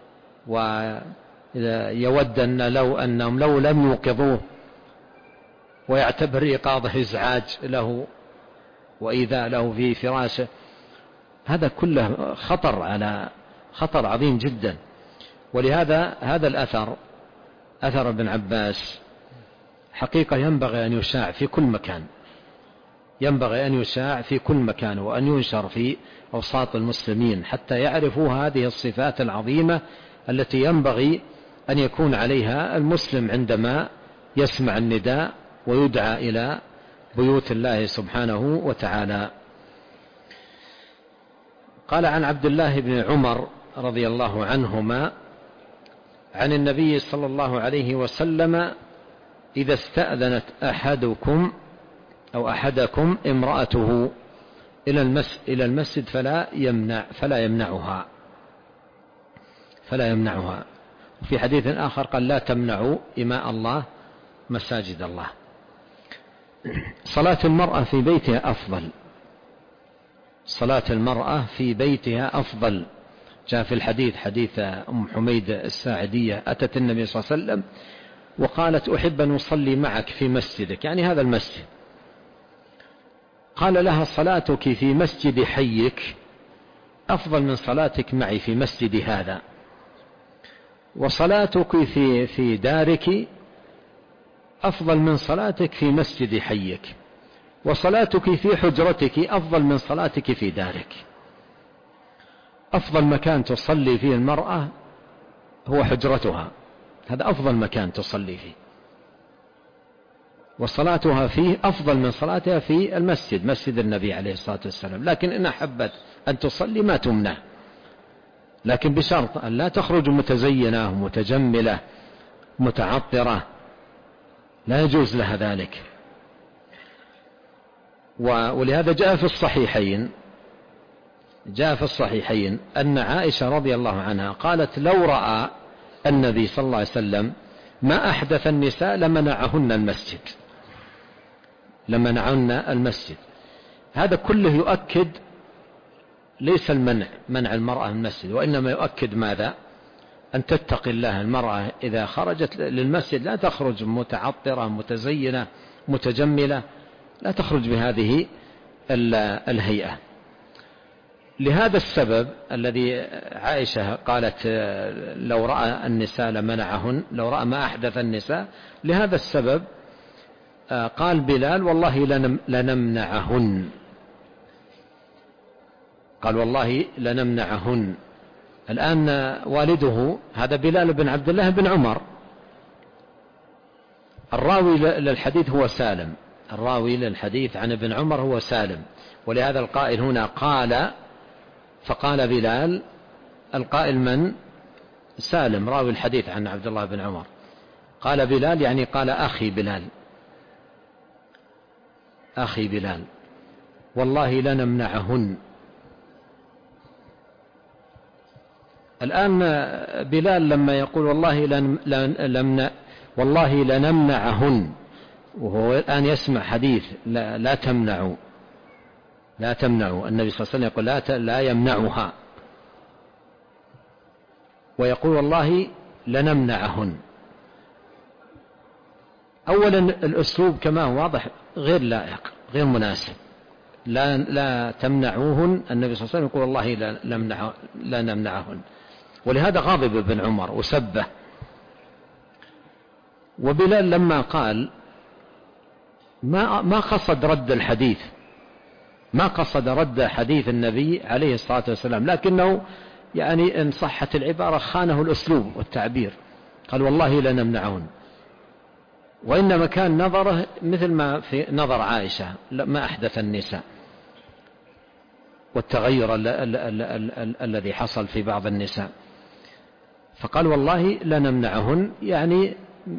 ويود أنهم لو لم يوقظوه، ويعتبر إيقاظه إزعاج له وإيذاء له في فراشه. هذا كله خطر عظيم جدا. ولهذا هذا الأثر أثر ابن عباس حقيقة ينبغي أن يشاع في كل مكان، ينبغي أن يشاع في كل مكان وأن ينشر في أوساط المسلمين حتى يعرفوا هذه الصفات العظيمة التي ينبغي أن يكون عليها المسلم عندما يسمع النداء ويدعى إلى بيوت الله سبحانه وتعالى. قال عن عبد الله بن عمر رضي الله عنهما عن النبي صلى الله عليه وسلم: إذا استأذنت أحدكم أو أحدكم امرأته إلى المسجد فلا يمنعها. وفي حديث آخر قال: لا تمنعوا إماء الله مساجد الله. صلاة المرأة في بيتها أفضل، صلاة المرأة في بيتها أفضل. جاء في الحديث حديث أم حميد الساعدية أتت النبي صلى الله عليه وسلم وقالت: أحب أن أصلي معك في مسجدك، يعني هذا المسجد. قال لها: صلاتك في مسجد حيك أفضل من صلاتك معي في مسجد هذا، وصلاتك في دارك أفضل من صلاتك في مسجد حيك، وصلاتك في حجرتك أفضل من صلاتك في دارك. أفضل مكان تصلي فيه المرأة هو حجرتها، هذا أفضل مكان تصلي فيه، وصلاتها فيه أفضل من صلاتها في المسجد، مسجد النبي عليه الصلاة والسلام. لكن إن أحبت أن تصلي ما تمنع، لكن بشرط أن لا تخرج متزينة متجملة متعطرة، لا يجوز لها ذلك. ولهذا جاء في الصحيحين أن عائشة رضي الله عنها قالت: لو رأى النبي صلى الله عليه وسلم ما أحدث النساء لمنعهن المسجد. هذا كله يؤكد ليس منع المرأة من المسجد، وإنما يؤكد ماذا؟ أن تتقي الله المرأة إذا خرجت للمسجد، لا تخرج متعطرة متزينة متجملة، لا تخرج بهذه الهيئة. لهذا السبب الذي عائشة قالت: لو رأى النساء لمنعهن، لو رأى ما أحدث النساء، لهذا السبب قال بلال: والله لنمنعهن، قال: والله لنمنعهن. الآن والده هذا بلال بن عبد الله بن عمر، الراوي للحديث هو سالم، الراوي للحديث عن ابن عمر هو سالم، ولهذا القائل هنا قال، فقال بلال، القائل من؟ سالم راوي الحديث عن عبد الله بن عمر. قال بلال يعني قال أخي بلال والله لنمنعهن. الآن بلال لما يقول والله لنمنعهن، وهو الآن يسمع حديث لا تمنعوا، النبي صلى الله عليه وسلم يقول لا يمنعها، ويقول والله لنمنعهن. أولا الأسلوب كما هو واضح غير لائق غير مناسب، لا تمنعوهن، النبي صلى الله عليه وسلم يقول والله لا نمنعهن، ولهذا غاضب ابن عمر وسبه. وبلال لما قال ما قصد رد الحديث، ما قصد رد حديث النبي عليه الصلاة والسلام، لكنه يعني إن صحت العبارة خانه الأسلوب والتعبير، قال والله لنمنعهن، وإنما كان نظره مثل ما في نظر عائشة ما أحدث النساء والتغير الذي حصل في بعض النساء، فقال والله لنمنعهن، يعني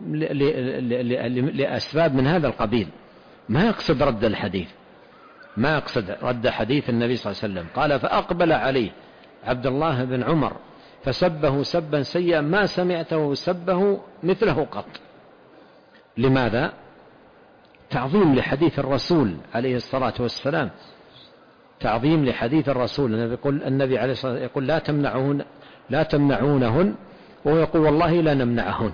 لأسباب من هذا القبيل، ما يقصد رد الحديث، ما يقصد رد حديث النبي صلى الله عليه وسلم. قال فأقبل عليه عبد الله بن عمر فسبه سبا سيئا ما سمعته سبه مثله قط. لماذا؟ تعظيم لحديث الرسول عليه الصلاة والسلام، تعظيم لحديث الرسول. النبي عليه الصلاة والسلام يقول لا تمنعونهن، وهو يقول والله لا نمنعهن.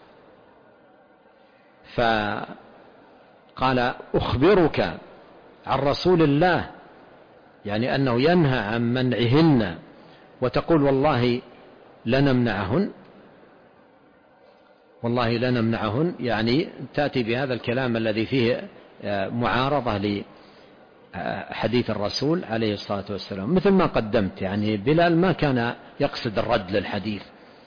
فقال أخبرك عن رسول الله، يعني أنه ينهى عن منعهن وتقول والله لا نمنعهن. والله لا نمنعهن، يعني تأتي بهذا الكلام الذي فيه معارضة لحديث الرسول عليه الصلاة والسلام. مثل ما قدمت، يعني بلال ما كان يقصد الرد للحديث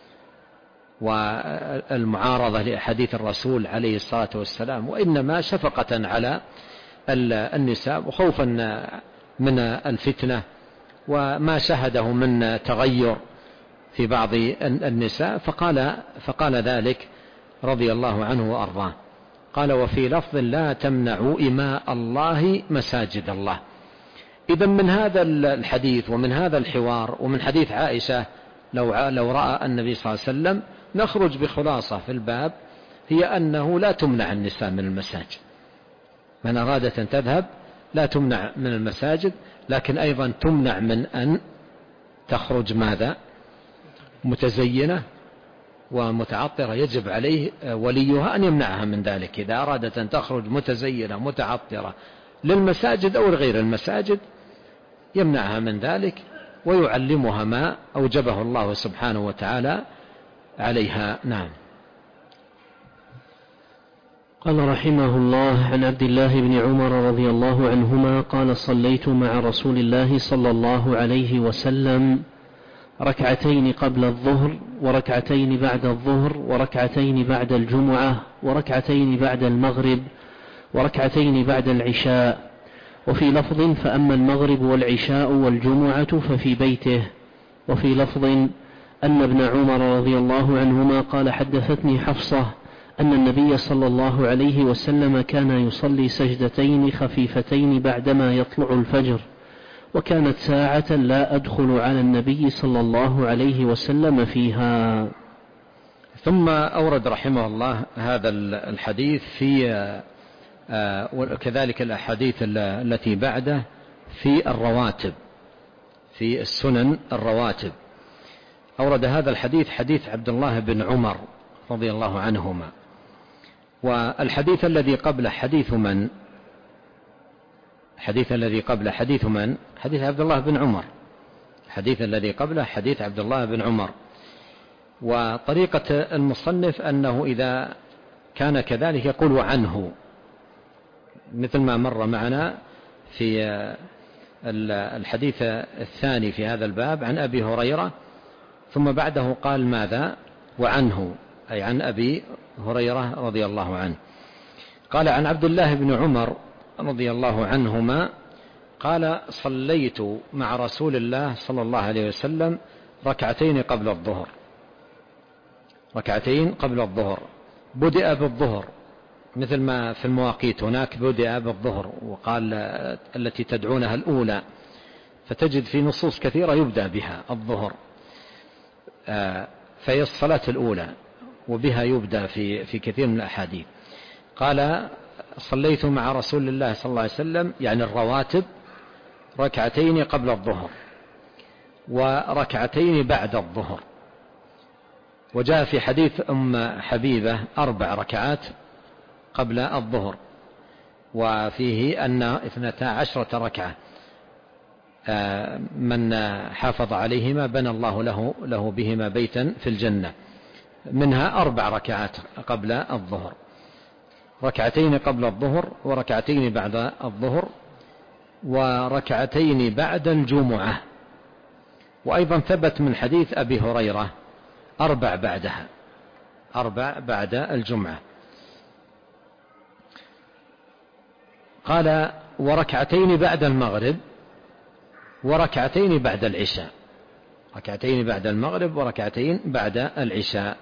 والمعارضة لحديث الرسول عليه الصلاة والسلام، وإنما شفقة على النساء وخوفا من الفتنة وما شهده من تغير في بعض النساء، فقال ذلك رضي الله عنه وأرضاه. قال: وفي لفظ: لا تمنعوا إماء الله مساجد الله. إذن من هذا الحديث ومن هذا الحوار ومن حديث عائشة لو رأى النبي صلى الله عليه وسلم، نخرج بخلاصة في الباب، هي أنه لا تمنع النساء من المساجد. من أرادت أن تذهب لا تمنع من المساجد، لكن أيضا تمنع من أن تخرج ماذا؟ متزينة ومتعطرة. يجب عليه وليها أن يمنعها من ذلك. إذا أرادت أن تخرج متزينة متعطرة للمساجد أو لغير المساجد يمنعها من ذلك ويعلمها ما أوجبه الله سبحانه وتعالى عليها. نعم. قال رحمه الله: عن عبد الله بن عمر رضي الله عنهما قال: صليت مع رسول الله صلى الله عليه وسلم ركعتين قبل الظهر وركعتين بعد الظهر وركعتين بعد الجمعة وركعتين بعد المغرب وركعتين بعد العشاء. وفي لفظ: فأما المغرب والعشاء والجمعة ففي بيته. وفي لفظ أن ابن عمر رضي الله عنهما قال: حدثتني حفصة أن النبي صلى الله عليه وسلم كان يصلي سجدتين خفيفتين بعدما يطلع الفجر، وكانت ساعة لا أدخل على النبي صلى الله عليه وسلم فيها. ثم أورد رحمه الله هذا الحديث في وكذلك الأحاديث التي بعده في الرواتب، في السنن الرواتب. أورد هذا الحديث حديث عبد الله بن عمر رضي الله عنهما. والحديث الذي قبله حديث من؟ الحديث الذي قبله حديث من؟ حديث عبد الله بن عمر. الحديث الذي قبله حديث عبد الله بن عمر. وطريقة المصنف أنه إذا كان كذلك يقول عنه، مثل ما مر معنا في الحديث الثاني في هذا الباب عن أبي هريرة، ثم بعده قال ماذا؟ وعنه، أي عن أبي هريرة رضي الله عنه. قال: عن عبد الله بن عمر رضي الله عنهما قال: صليت مع رسول الله صلى الله عليه وسلم ركعتين قبل الظهر. ركعتين قبل الظهر، بدأ بالظهر مثل ما في المواقيت هناك بدأ بالظهر، وقال التي تدعونها الأولى، فتجد في نصوص كثيرة يبدأ بها الظهر، فهي الصلاة الأولى وبها يبدأ في كثير من الأحاديث. قال: صليت مع رسول الله صلى الله عليه وسلم، يعني الرواتب، ركعتين قبل الظهر وركعتين بعد الظهر. وجاء في حديث أم حبيبة 4 ركعات قبل الظهر، وفيه أن 12 ركعة من حافظ عليهما بنى الله له بهما بيتا في الجنة، منها 4 ركعات قبل الظهر، ركعتين قبل الظهر وركعتين بعد الظهر وركعتين بعد الجمعة. وأيضا ثبت من حديث أبي هريرة 4 بعدها، 4 بعد الجمعة. قال: وركعتين بعد المغرب وركعتين بعد العشاء. ركعتين بعد المغرب وركعتين بعد العشاء.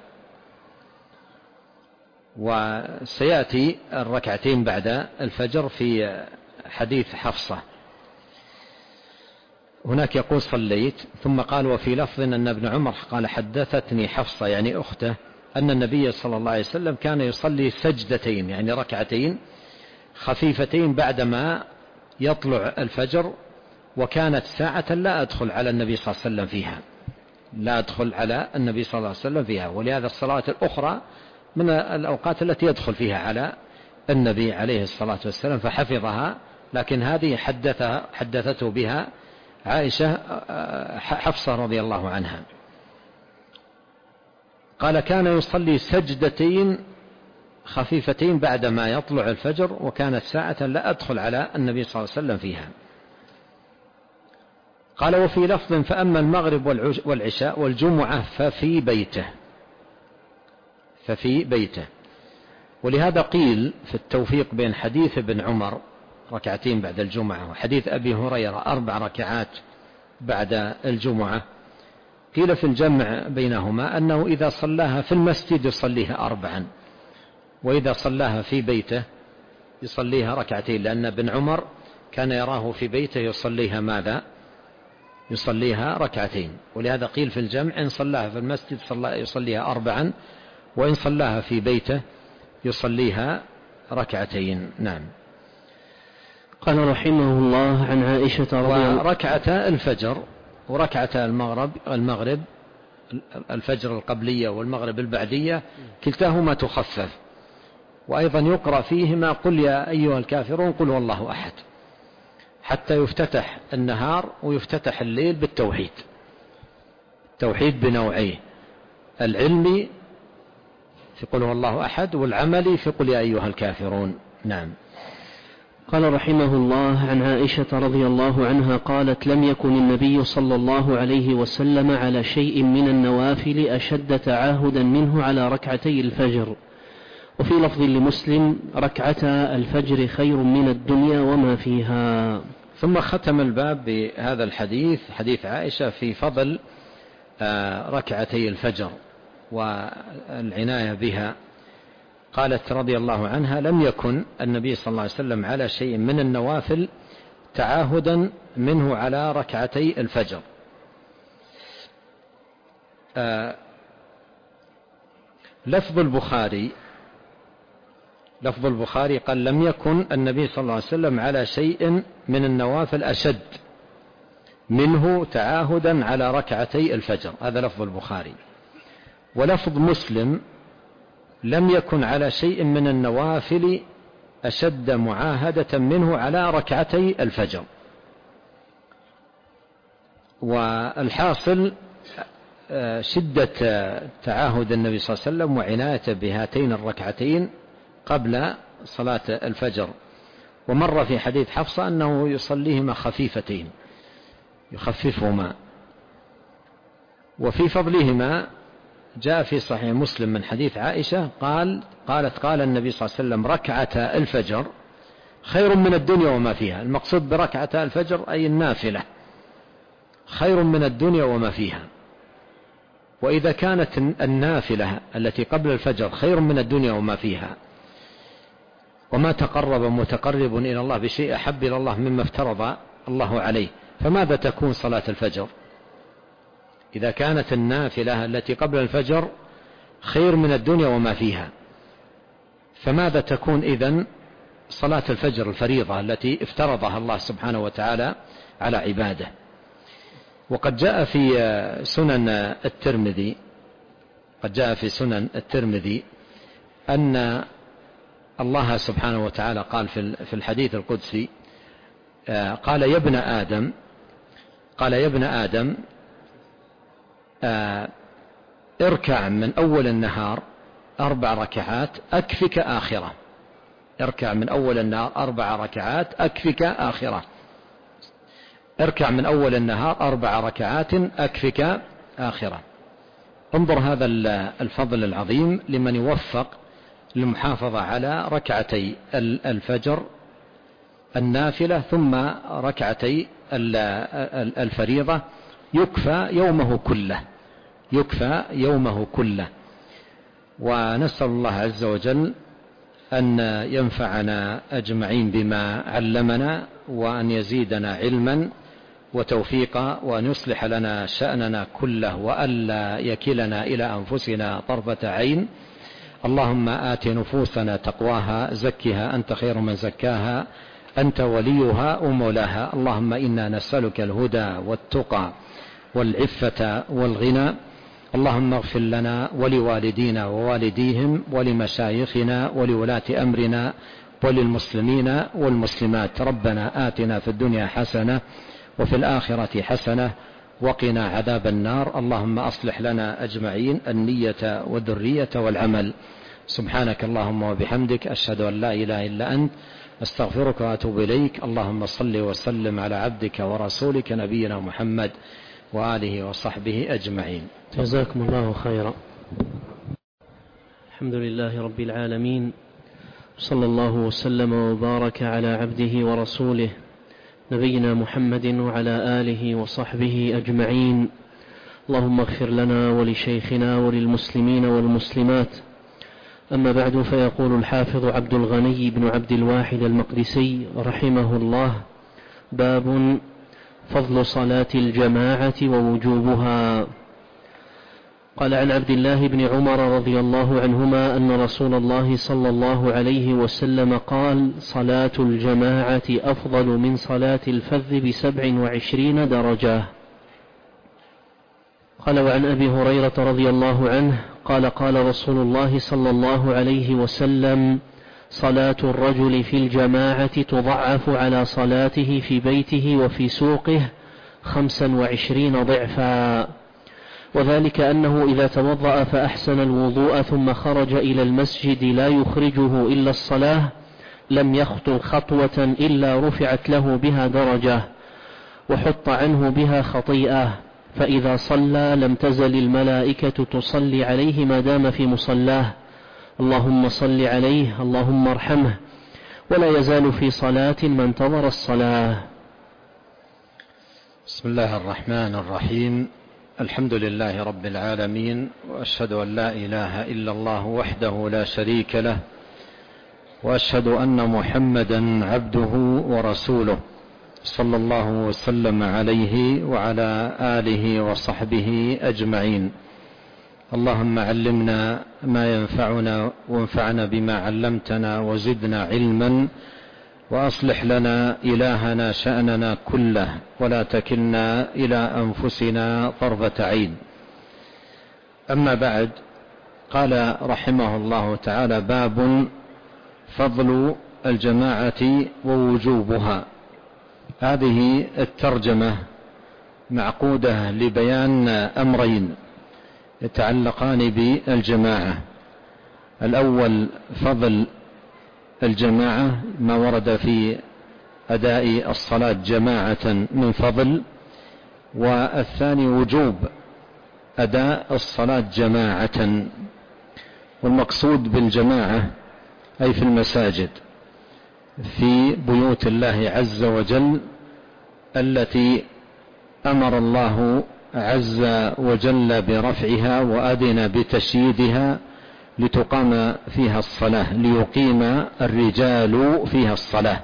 وسيأتي الركعتين بعد الفجر في حديث حفصة. هناك يقول: صليت، ثم قال: وفي لفظ أن ابن عمر قال: حدثتني حفصة، يعني أخته، أن النبي صلى الله عليه وسلم كان يصلي سجدتين، يعني ركعتين خفيفتين بعدما يطلع الفجر، وكانت ساعة لا أدخل على النبي صلى الله عليه وسلم فيها، لا أدخل على النبي صلى الله عليه وسلم فيها. ولهذا الصلاة الأخرى من الأوقات التي يدخل فيها على النبي عليه الصلاة والسلام، فحفظها. لكن هذه حدثته بها عائشة حفصة رضي الله عنها. قال كان يصلي سجدتين خفيفتين بعدما يطلع الفجر، وكانت ساعة لا أدخل على النبي صلى الله عليه وسلم فيها. قال وفي لفظ فأما المغرب والعشاء والجمعة ففي بيته. ولهذا قيل في التوفيق بين حديث ابن عمر ركعتين بعد الجمعة وحديث أبي هريرة 4 ركعات بعد الجمعة، قيل في الجمع بينهما أنه إذا صلاها في المسجد يصليها 4، وإذا صلاها في بيته يصليها ركعتين، لأن ابن عمر كان يراه في بيته يصليها ماذا؟ يصليها ركعتين. ولهذا قيل في الجمع إن صلاها في المسجد يصليها 4، وإن صلاها في بيته يصليها ركعتين. نعم. قال رحمه الله عن عائشة رضي الله عنها وركعة الفجر وركعة المغرب الفجر القبلية والمغرب البعدية كلتاهما تخفف، وأيضا يقرأ فيهما قل يا أيها الكافرون قل والله أحد، حتى يفتتح النهار ويفتتح الليل بالتوحيد، التوحيد بنوعيه، العلمي في قل والله أحد والعملي في قل يا أيها الكافرون. نعم. قال رحمه الله عن عائشة رضي الله عنها قالت لم يكن النبي صلى الله عليه وسلم على شيء من النوافل أشد تعاهدا منه على ركعتي الفجر. وفي لفظ لمسلم ركعتا الفجر خير من الدنيا وما فيها. ثم ختم الباب بهذا الحديث، حديث عائشة في فضل ركعتي الفجر والعناية بها. قالت رضي الله عنها لم يكن النبي صلى الله عليه وسلم على شيء من النوافل تعاهدا منه على ركعتي الفجر. لفظ البخاري قال لم يكن النبي صلى الله عليه وسلم على شيء من النوافل أشد منه تعاهدا على ركعتي الفجر، هذا لفظ البخاري. ولفظ مسلم لم يكن على شيء من النوافل أشد معاهدة منه على ركعتي الفجر. والحاصل شدة تعاهد النبي صلى الله عليه وسلم وعنايته بهاتين الركعتين قبل صلاة الفجر. ومر في حديث حفصة أنه يصليهما خفيفتين يخففهما. وفي فضلهما جاء في صحيح مسلم من حديث عائشة قالت قال النبي صلى الله عليه وسلم ركعتا الفجر خير من الدنيا وما فيها. المقصود بركعتا الفجر أي النافلة خير من الدنيا وما فيها. وإذا كانت النافلة التي قبل الفجر خير من الدنيا وما فيها، وما تقرب متقرب إلى الله بشيء أحب إلى الله مما افترض الله عليه، فماذا تكون صلاة الفجر؟ إذا كانت النافلة التي قبل الفجر خير من الدنيا وما فيها، فماذا تكون إذن صلاة الفجر الفريضة التي افترضها الله سبحانه وتعالى على عباده؟ وقد جاء في سنن الترمذي أن الله سبحانه وتعالى قال في الحديث القدسي قال يا ابن آدم اركع من أول النهار 4 ركعات أكفك آخرة. اركع من أول النهار 4 ركعات أكفك آخرة. اركع من أول النهار 4 ركعات أكفك آخرة. انظر هذا الفضل العظيم لمن يوفق للمحافظة على ركعتي الفجر النافلة ثم ركعتي الفريضة، يكفى يومه كله. ونسأل الله عز وجل أن ينفعنا أجمعين بما علمنا، وأن يزيدنا علما وتوفيقا، وأن يصلح لنا شأننا كله، وألا يكلنا إلى أنفسنا طرفة عين. اللهم آت نفوسنا تقواها زكها أنت خير من زكاها أنت وليها ومولاها. اللهم إنا نسألك الهدى والتقى والعفة والغنى. اللهم اغفر لنا ولوالدينا ووالديهم ولمشايخنا ولولاة أمرنا وللمسلمين والمسلمات. ربنا آتنا في الدنيا حسنة وفي الآخرة حسنة وقنا عذاب النار. اللهم أصلح لنا أجمعين النية والذرية والعمل. سبحانك اللهم وبحمدك، أشهد أن لا إله إلا أنت، أستغفرك وأتوب إليك. اللهم صل وسلم على عبدك ورسولك نبينا محمد وآله وصحبه أجمعين. جزاكم الله خيرا. الحمد لله رب العالمين، صلى الله وسلم وبارك على عبده ورسوله نبينا محمد وعلى آله وصحبه أجمعين. اللهم اغفر لنا ولشيخنا وللمسلمين والمسلمات. أما بعد، فيقول الحافظ عبد الغني بن عبد الواحد المقدسي رحمه الله: باب فضل صلاة الجماعة ووجوبها. قال: عن عبد الله بن عمر رضي الله عنهما أن رسول الله صلى الله عليه وسلم قال: صلاة الجماعة أفضل من صلاة الفذ ب27 درجة. قال: وعن أبي هريرة رضي الله عنه قال: قال رسول الله صلى الله عليه وسلم: صلاة الرجل في الجماعة تضعف على صلاته في بيته وفي سوقه 25 ضعفا، وذلك أنه إذا توضأ فأحسن الوضوء ثم خرج إلى المسجد لا يخرجه إلا الصلاة لم يخطو خطوة إلا رفعت له بها درجة وحط عنه بها خطيئة، فإذا صلى لم تزل الملائكة تصلي عليه ما دام في مصلاه: اللهم صل عليه، اللهم ارحمه، ولا يزال في صلاة ما انتظر الصلاة. بسم الله الرحمن الرحيم. الحمد لله رب العالمين، وأشهد أن لا إله إلا الله وحده لا شريك له، وأشهد أن محمدا عبده ورسوله، صلى الله وسلم عليه وعلى آله وصحبه أجمعين. اللهم علمنا ما ينفعنا وانفعنا بما علمتنا وزدنا علما، وأصلح لنا إلهنا شأننا كله، ولا تكلنا إلى أنفسنا طرفة عين. أما بعد، قال رحمه الله تعالى: باب فضل الجماعة ووجوبها. هذه الترجمة معقودة لبيان أمرين يتعلقان بالجماعة. الأول فضل الجماعة، ما ورد في أداء الصلاة جماعة من فضل، والثاني وجوب أداء الصلاة جماعة. والمقصود بالجماعة أي في المساجد، في بيوت الله عز وجل التي أمر الله عز وجل برفعها وأذن بتشييدها لتقام فيها الصلاة، ليقيم الرجال فيها الصلاة.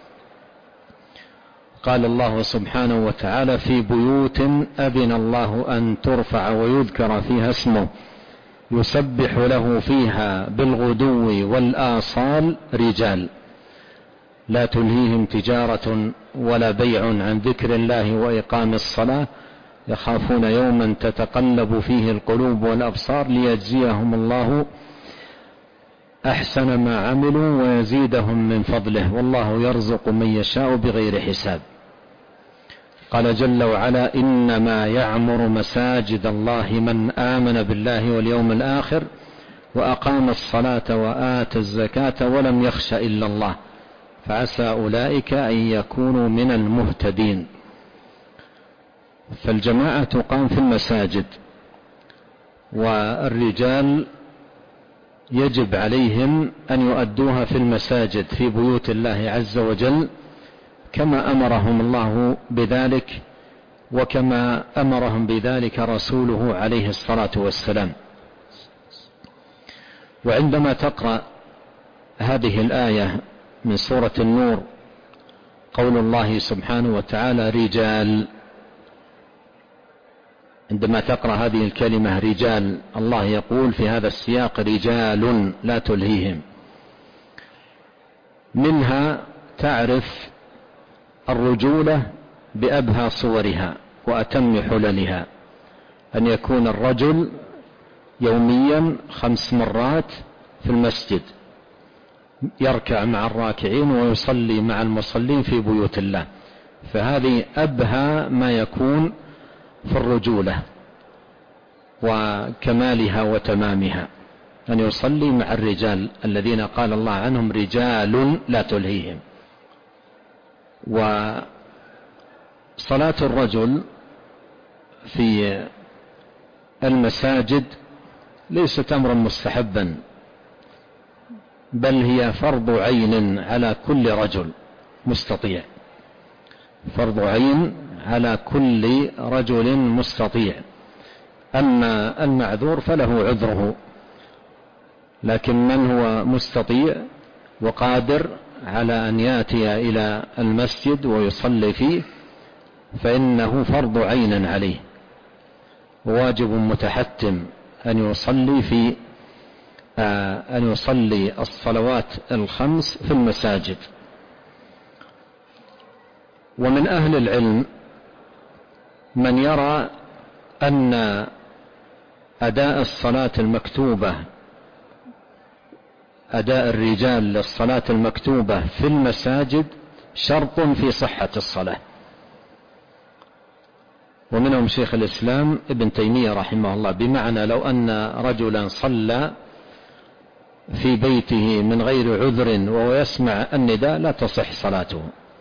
قال الله سبحانه وتعالى: في بيوت أذن الله أن ترفع ويذكر فيها اسمه يسبح له فيها بالغدو والآصال رجال لا تلهيهم تجارة ولا بيع عن ذكر الله وإقام الصلاة يخافون يوما تتقلب فيه القلوب والأبصار ليجزيهم الله أحسن ما عملوا ويزيدهم من فضله والله يرزق من يشاء بغير حساب. قال جل وعلا: إنما يعمر مساجد الله من آمن بالله واليوم الآخر وأقام الصلاة وآتى الزكاة ولم يخش إلا الله فعسى أولئك أن يكونوا من المهتدين. فالجماعة تقام في المساجد، والرجال يجب عليهم أن يؤدوها في المساجد في بيوت الله عز وجل كما أمرهم الله بذلك، وكما أمرهم بذلك رسوله عليه الصلاة والسلام. وعندما تقرأ هذه الآية من سورة النور، قول الله سبحانه وتعالى رجال، عندما تقرأ هذه الكلمة رجال، الله يقول في هذا السياق رجال لا تلهيهم. منها تعرف الرجولة بأبهى صورها وأتم حللها، أن يكون الرجل يوميا 5 مرات في المسجد يركع مع الراكعين ويصلي مع المصلين في بيوت الله، فهذه أبهى ما يكون في الرجولة وكمالها وتمامها، أن يصلي مع الرجال الذين قال الله عنهم رجال لا تلهيهم. وصلاة الرجل في المساجد ليست أمرا مستحبا، بل هي فرض عين على كل رجل مستطيع، فرض عين على كل رجل مستطيع. أما المعذور فله عذره، لكن من هو مستطيع وقادر على أن يأتي إلى المسجد ويصلي فيه فإنه فرض عين عليه، وواجب متحتم أن يصلي الصلوات الخمس في المساجد. ومن أهل العلم من يرى أن أداء الصلاة المكتوبة، أداء الرجال للصلاة المكتوبة في المساجد شرط في صحة الصلاة، ومنهم شيخ الإسلام ابن تيمية رحمه الله، بمعنى لو أن رجلا صلى في بيته من غير عذر وهو يسمع النداء لا تصح صلاته.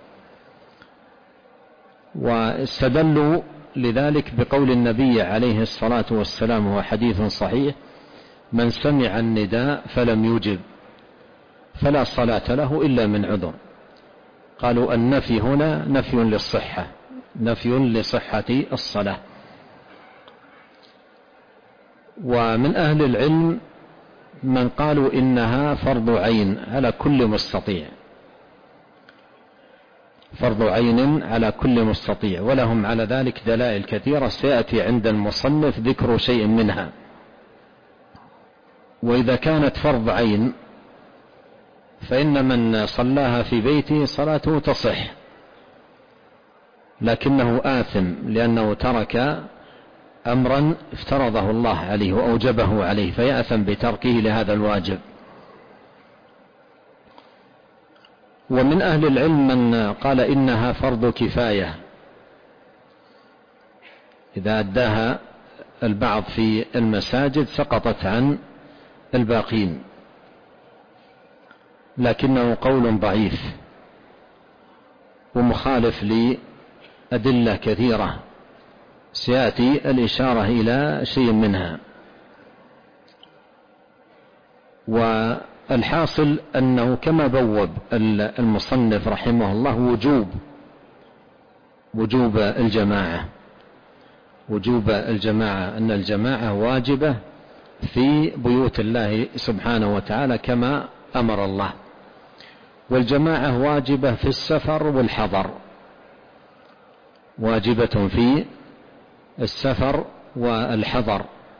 واستدلوا لذلك بقول النبي عليه الصلاة والسلام، هو حديث صحيح: من سمع النداء فلم يجب فلا صلاة له إلا من عذر. قالوا النفي هنا نفي للصحة، نفي لصحة الصلاة. ومن أهل العلم من قالوا إنها فرض عين على كل مستطيع، فرض عين على كل مستطيع، ولهم على ذلك دلائل كثيرة سيأتي عند المصنف ذكر شيء منها. وإذا كانت فرض عين فإن من صلاها في بيته صلاته تصح، لكنه آثم لأنه ترك أمرا افترضه الله عليه وأوجبه عليه، فيأثم بتركه لهذا الواجب. ومن أهل العلم من قال إنها فرض كفاية، إذا أداها البعض في المساجد سقطت عن الباقين، لكنه قول ضعيف ومخالف لأدلة كثيرة سيأتي الإشارة إلى شيء منها. والحاصل أنه كما بوب المصنف رحمه الله وجوب الجماعة، وجوب الجماعة، أن الجماعة واجبة في بيوت الله سبحانه وتعالى كما أمر الله، والجماعة واجبة في السفر والحضر، واجبة في السفر والحضر.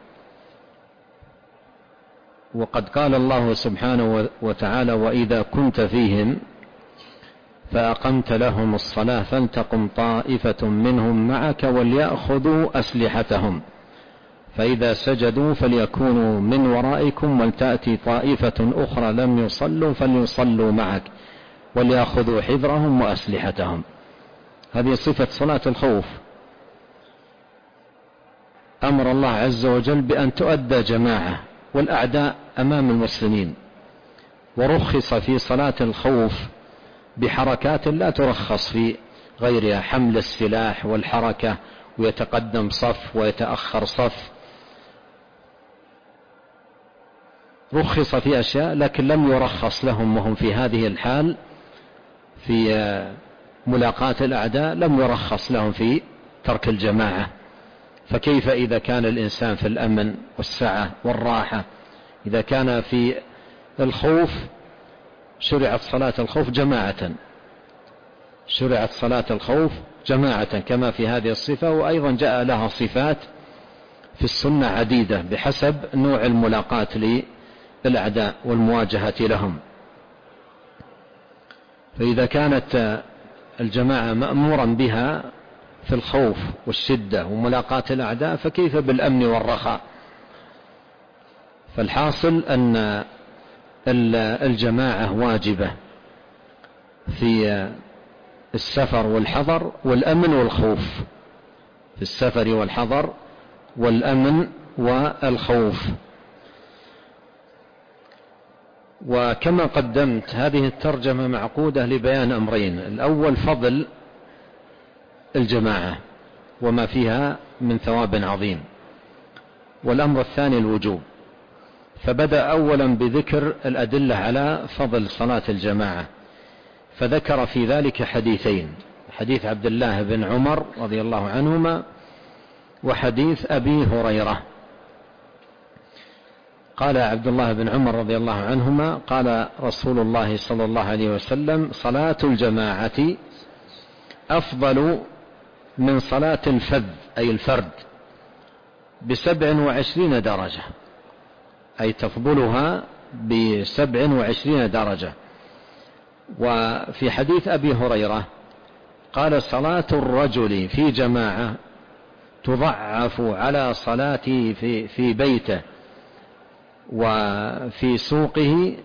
وقد قال الله سبحانه وتعالى: وإذا كنت فيهم فأقمت لهم الصلاة فلتقم طائفة منهم معك وليأخذوا أسلحتهم فإذا سجدوا فليكونوا من ورائكم ولتأتي طائفة أخرى لم يصلوا فليصلوا معك وليأخذوا حذرهم وأسلحتهم. هذه صفة صلاة الخوف، أمر الله عز وجل بأن تؤدى جماعة والأعداء أمام المسلمين، ورخص في صلاة الخوف بحركات لا ترخص في غيرها، حمل السلاح والحركة، ويتقدم صف ويتأخر صف، رخص في أشياء، لكن لم يرخص لهم وهم في هذه الحال في ملاقاة الأعداء، لم يرخص لهم في ترك الجماعة. فكيف إذا كان الإنسان في الأمن والسعة والراحة؟ إذا كان في الخوف شرعت صلاة الخوف جماعة، شرعت صلاة الخوف جماعة كما في هذه الصفة، وأيضا جاء لها صفات في السنة عديدة بحسب نوع الملاقاة للأعداء والمواجهة لهم. فإذا كانت الجماعة مأمورا بها في الخوف والشدة وملاقاة الأعداء فكيف بالأمن والرخاء؟ فالحاصل أن الجماعة واجبة في السفر والحضر والأمن والخوف، في السفر والحضر والأمن والخوف. وكما قدمت هذه الترجمة معقودة لبيان أمرين: الأول فضل الجماعة وما فيها من ثواب عظيم، والأمر الثاني الوجوب. فبدأ أولا بذكر الأدلة على فضل صلاة الجماعة، فذكر في ذلك حديثين: حديث عبد الله بن عمر رضي الله عنهما وحديث أبي هريرة. قال عبد الله بن عمر رضي الله عنهما: قال رسول الله صلى الله عليه وسلم: صلاة الجماعة أفضل من صلاة الفذ أي الفرد ب27 درجة، أي تفضلها ب27 درجة. وفي حديث أبي هريرة قال: صلاة الرجل في جماعة تضعف على صلاته في بيته وفي سوقه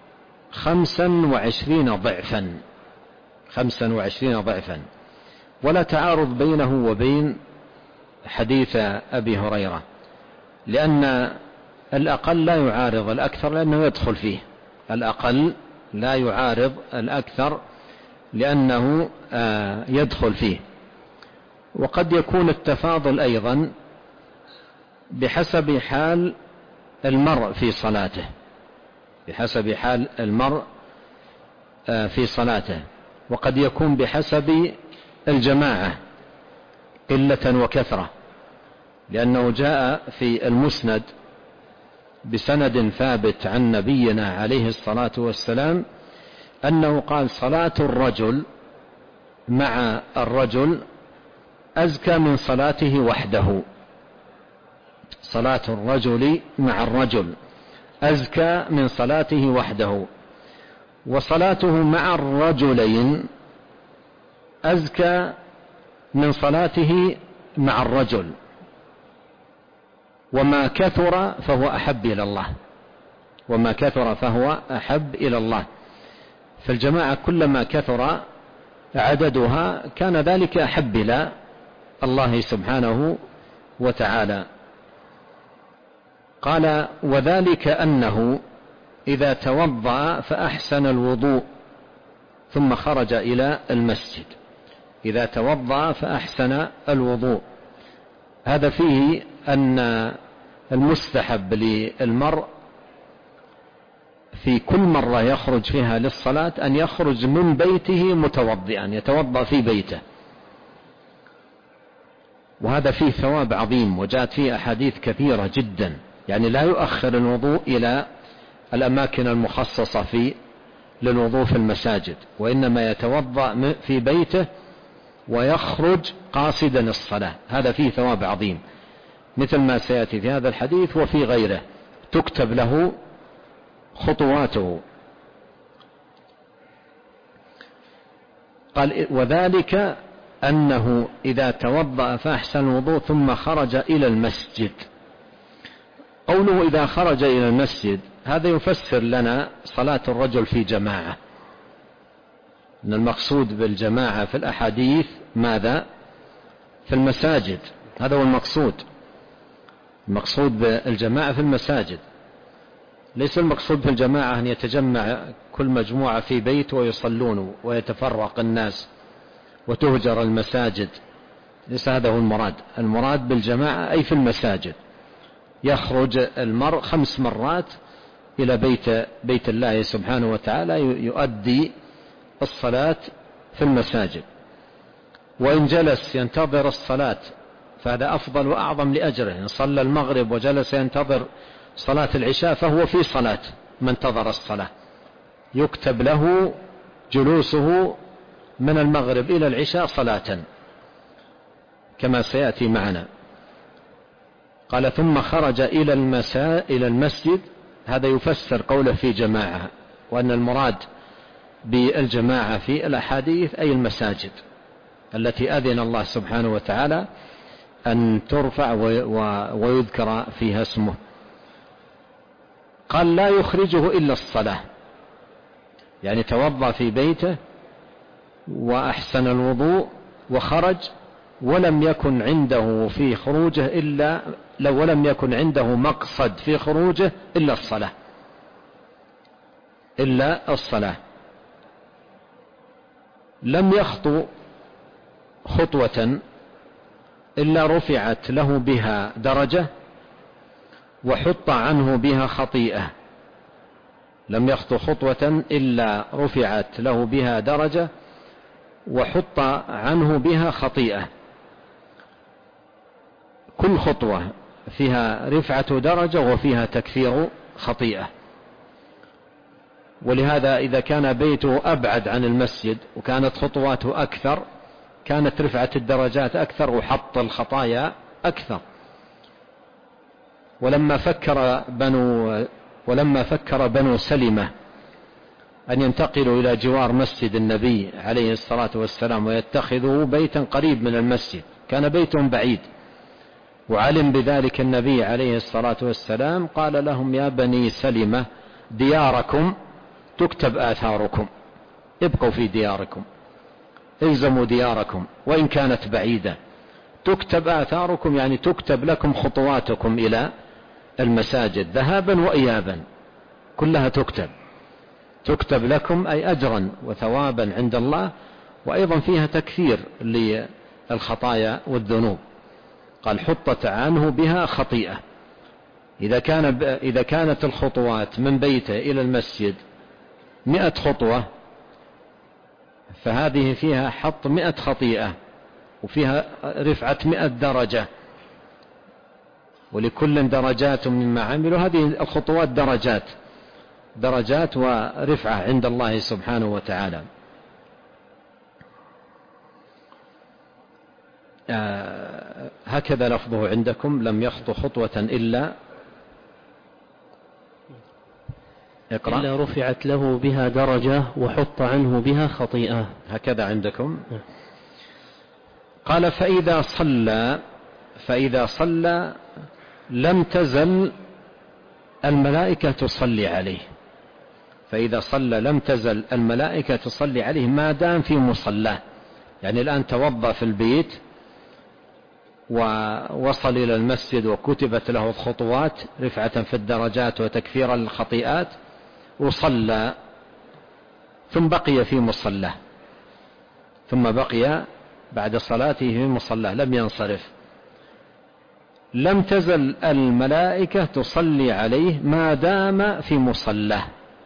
25 ضعفا، 25 ضعفا. ولا تعارض بينه وبين حديث أبي هريرة، لأن الأقل لا يعارض الأكثر لأنه يدخل فيه. الأقل لا يعارض الأكثر لأنه يدخل فيه. وقد يكون التفاضل أيضا بحسب حال المرء في صلاته، بحسب حال المرء في صلاته. وقد يكون بحسب الجماعة قلة وكثرة، لأنه جاء في المسند بسند ثابت عن نبينا عليه الصلاة والسلام أنه قال: صلاة الرجل مع الرجل أزكى من صلاته وحده. صلاة الرجل مع الرجل أزكى من صلاته وحده، وصلاته مع الرجلين أزكى من صلاته مع الرجل، وما كثر فهو أحب إلى الله، وما كثر فهو أحب إلى الله. فالجماعة كلما كثر عددها كان ذلك أحب إلى الله سبحانه وتعالى. قال: وذلك أنه إذا توضأ فأحسن الوضوء ثم خرج إلى المسجد. إذا توضأ فأحسن الوضوء، هذا فيه أن المستحب للمرء في كل مرة يخرج فيها للصلاة أن يخرج من بيته متوضئا، يتوضأ في بيته، وهذا فيه ثواب عظيم. وجاءت فيه أحاديث كثيرة جدا، يعني لا يؤخر الوضوء إلى الأماكن المخصصة للوضوء في المساجد، وإنما يتوضأ في بيته ويخرج قاصدا الصلاة. هذا فيه ثواب عظيم، مثل ما سيأتي في هذا الحديث وفي غيره، تكتب له خطواته. قال: وذلك أنه إذا توضأ فأحسن الوضوء ثم خرج إلى المسجد. قوله إذا خرج إلى المسجد هذا يفسر لنا صلاة الرجل في جماعة، أن المقصود بالجماعة في الأحاديث ماذا؟ في المساجد، هذا هو المقصود. المقصود بالجماعة في المساجد، ليس المقصود في الجماعة أن يتجمع كل مجموعة في بيت ويصلون ويتفرق الناس وتهجر المساجد، ليس هذا هو المراد. المراد بالجماعة أي في المساجد، يخرج المرء 5 مرات إلى بيت الله سبحانه وتعالى يؤدي الصلاة في المساجد. وإن جلس ينتظر الصلاة فهذا أفضل وأعظم لأجره. إن صلى المغرب وجلس ينتظر صلاة العشاء فهو في صلاة، من انتظر الصلاة يكتب له جلوسه من المغرب إلى العشاء صلاة، كما سيأتي معنا. قال: ثم خرج إلى المسجد، هذا يفسر قوله في جماعة، وأن المراد بالجماعة في الأحاديث أي المساجد التي أذن الله سبحانه وتعالى أن ترفع ويذكر فيها اسمه. قال: لا يخرجه إلا الصلاة، يعني توضأ في بيته وأحسن الوضوء وخرج، ولم يكن عنده في خروجه إلا لو ولم يكن عنده مقصد في خروجه إلا الصلاة لم يخطو خطوة إلا رفعت له بها درجة وحط عنه بها خطيئة. لم يخطو خطوة إلا رفعت له بها درجة وحط عنه بها خطيئة. كل خطوة فيها رفعة درجة وفيها تكفير خطيئة. ولهذا إذا كان بيته أبعد عن المسجد وكانت خطواته أكثر كانت رفعة الدرجات أكثر وحط الخطايا أكثر. ولما فكر بنو سلمة أن ينتقلوا إلى جوار مسجد النبي عليه الصلاة والسلام ويتخذوا بيتا قريب من المسجد، كان بيتهم بعيد، وعلم بذلك النبي عليه الصلاة والسلام قال لهم: يا بني سلمة دياركم تكتب آثاركم، ابقوا في دياركم، الزموا دياركم وإن كانت بعيدة، تكتب آثاركم يعني تكتب لكم خطواتكم إلى المساجد ذهابا وإيابا، كلها تكتب لكم، أي أجرا وثوابا عند الله، وأيضا فيها تكفير للخطايا والذنوب. قال: حطت عنه بها خطيئة. إذا كانت الخطوات من بيته إلى المسجد 100 خطوة فهذه فيها حط 100 خطيئة وفيها رفعة 100 درجة، ولكل درجات مما عملوا. هذه الخطوات درجات ورفعة عند الله سبحانه وتعالى. هكذا لفظه عندكم: لم يخطو خطوة إلا إلا رفعت له بها درجة وحط عنه بها خطيئة. هكذا عندكم. قال: فإذا صلى لم تزل الملائكة تصلي عليه. فإذا صلى لم تزل الملائكة تصلي عليه ما دام في مصلاه. يعني الآن توضأ في البيت ووصل إلى المسجد وكتبت له الخطوات رفعة في الدرجات وتكفيرا للخطيئات، وصلى ثم بقي في مصلاه، ثم بقي بعد صلاته في مصلاه لم ينصرف، لم تزل الملائكة تصلي عليه ما دام في مصلاه.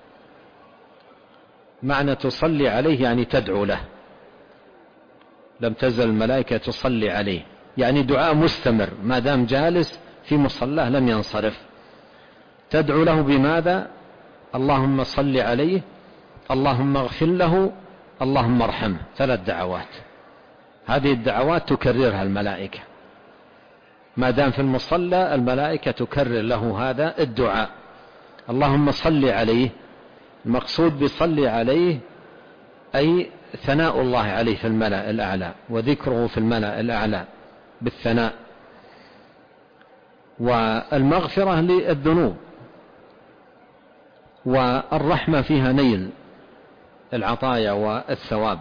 معنى تصلي عليه يعني تدعو له. لم تزل الملائكة تصلي عليه يعني دعاء مستمر ما دام جالس في مصلاه لم ينصرف. تدعو له بماذا؟ اللهم صل عليه، اللهم اغفر له، اللهم ارحمه. 3 دعوات. هذه الدعوات تكررها الملائكة ما دام في المصلى. الملائكة تكرر له هذا الدعاء. اللهم صل عليه، المقصود بصلي عليه أي ثناء الله عليه في الملأ الأعلى وذكره في الملأ الأعلى بالثناء، والمغفرة للذنوب، والرحمة فيها نيل العطايا والثواب.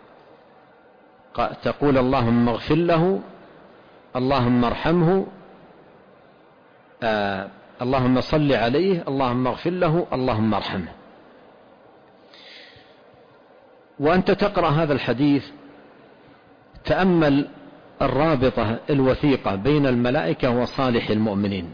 تقول اللهم اغفر له، اللهم ارحمه، اللهم صل عليه، اللهم اغفر له، اللهم ارحمه. وأنت تقرأ هذا الحديث تأمل الرابطة الوثيقة بين الملائكة وصالح المؤمنين،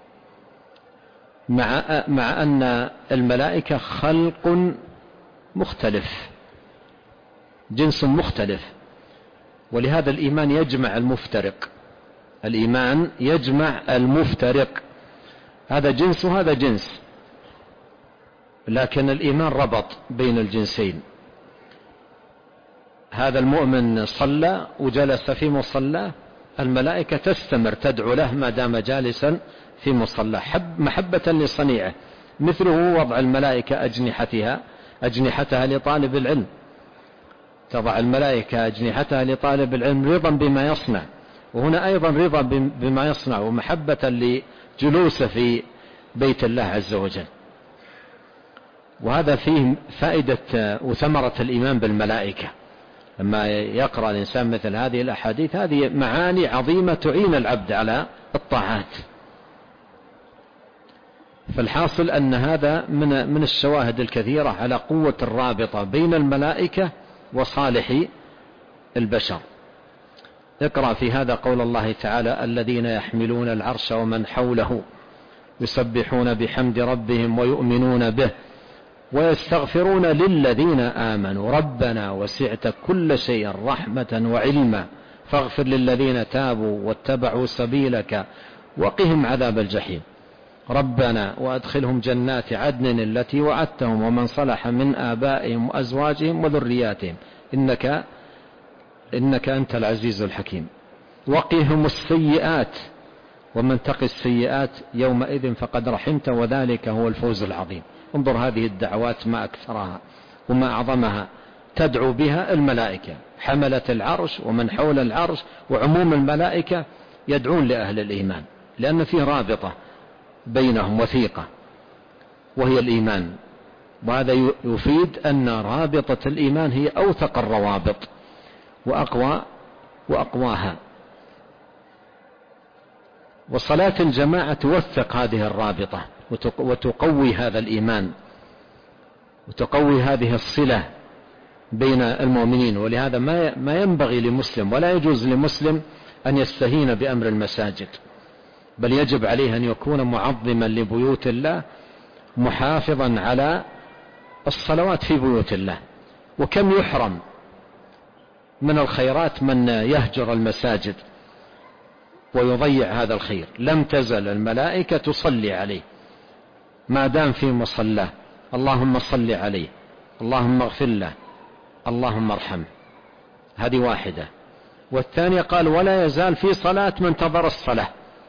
مع أن الملائكة خلق مختلف، جنس مختلف، ولهذا الإيمان يجمع المفترق. الإيمان يجمع المفترق، هذا جنس وهذا جنس، لكن الإيمان ربط بين الجنسين. هذا المؤمن صلى وجلس في مصلاه، الملائكة تستمر تدعو له ما دام جالسا في مصلاه محبة لصنيعه. مثله وضع الملائكة أجنحتها لطالب العلم. تضع الملائكة أجنحتها لطالب العلم رضا بما يصنع، وهنا أيضا رضا بما يصنع ومحبة لجلوسه في بيت الله عز وجل. وهذا فيه فائدة وثمرة الإيمان بالملائكة، لما يقرأ الإنسان مثل هذه الأحاديث هذه معاني عظيمة تعين العبد على الطاعات. فالحاصل أن هذا من الشواهد الكثيرة على قوة الرابطة بين الملائكة وصالح البشر. اقرأ في هذا قول الله تعالى: الذين يحملون العرش ومن حوله يسبحون بحمد ربهم ويؤمنون به ويستغفرون للذين آمنوا ربنا وسعت كل شيء رحمة وعلما فاغفر للذين تابوا واتبعوا سبيلك وقهم عذاب الجحيم ربنا وأدخلهم جنات عدن التي وعدتهم ومن صلح من آبائهم وأزواجهم وذرياتهم إنك أنت العزيز الحكيم وقهم السيئات ومن تق السيئات يومئذ فقد رحمت وذلك هو الفوز العظيم. انظر هذه الدعوات ما أكثرها وما أعظمها، تدعو بها الملائكة حملة العرش ومن حول العرش وعموم الملائكة يدعون لأهل الإيمان، لأن فيه رابطة بينهم وثيقة وهي الإيمان. وهذا يفيد أن رابطة الإيمان هي أوثق الروابط وأقواها. وصلاة الجماعة توثق هذه الرابطة وتقوي هذا الإيمان وتقوي هذه الصلة بين المؤمنين. ولهذا ما ينبغي لمسلم ولا يجوز لمسلم أن يستهين بأمر المساجد، بل يجب عليه أن يكون معظما لبيوت الله محافظا على الصلوات في بيوت الله. وكم يحرم من الخيرات من يهجر المساجد ويضيع هذا الخير. لم تزل الملائكة تصلي عليه ما دام في مصلاه، اللهم صل عليه، اللهم اغفر له، اللهم ارحمه. هذه واحدة. والثانية قال ولا يزال في صلاة من انتظر الصلاة،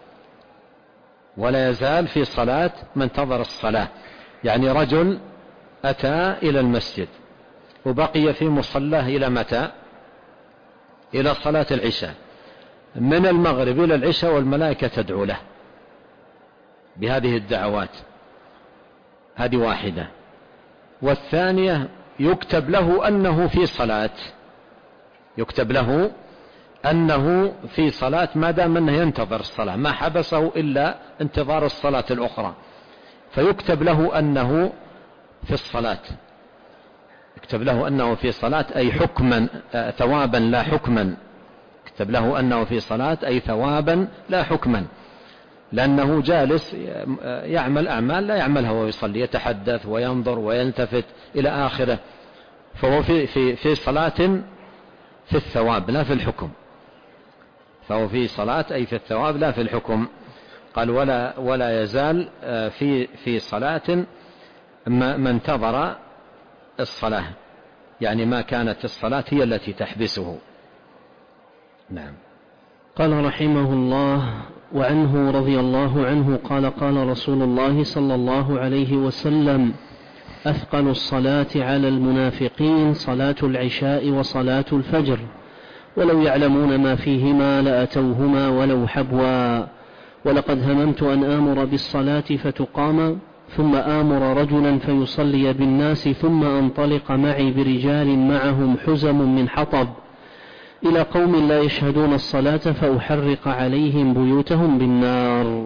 ولا يزال في صلاة من انتظر الصلاة، يعني رجل أتى إلى المسجد وبقي في مصلاه إلى متى؟ إلى صلاة العشاء، من المغرب إلى العشاء والملائكة تدعو له بهذه الدعوات. هذه واحدة. والثانية يكتب له أنه في صلاة، يكتب له أنه في صلاة ما دام أنه ينتظر الصلاة، ما حبسه إلا انتظار الصلاة الأخرى، فيكتب له أنه في الصلاة، يكتب له أنه في صلاة أي حكما ثوابا لا حكما، يكتب له أنه في صلاة أي ثوابا لا حكما، لأنه جالس يعمل أعمال لا يعملها وهو يصلي، يتحدث وينظر ويلتفت إلى آخره، فهو في صلاة في الثواب لا في الحكم، فهو في صلاة أي في الثواب لا في الحكم. قال ولا يزال في صلاة ما انتظر الصلاة، يعني ما كانت الصلاة هي التي تحبسه. نعم. قال رحمه الله: وعنه رضي الله عنه قال قال رسول الله صلى الله عليه وسلم: أثقل الصلاة على المنافقين صلاة العشاء وصلاة الفجر، ولو يعلمون ما فيهما لأتوهما ولو حبوا، ولقد هممت أن آمر بالصلاة فتقام ثم آمر رجلا فيصلي بالناس ثم أنطلق معي برجال معهم حزم من حطب إلى قوم لا يشهدون الصلاة فأحرق عليهم بيوتهم بالنار.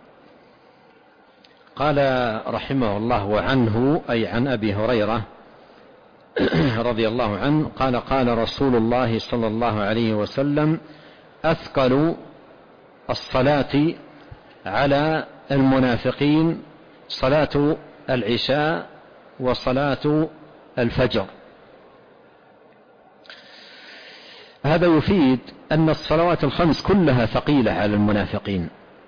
قال رحمه الله: وعنه أي عن أبي هريرة رضي الله عنه قال قال رسول الله صلى الله عليه وسلم: أثقل الصلاة على المنافقين صلاة العشاء وصلاة الفجر. هذا يفيد أن الصلوات الخمس كلها ثقيلة على المنافقين،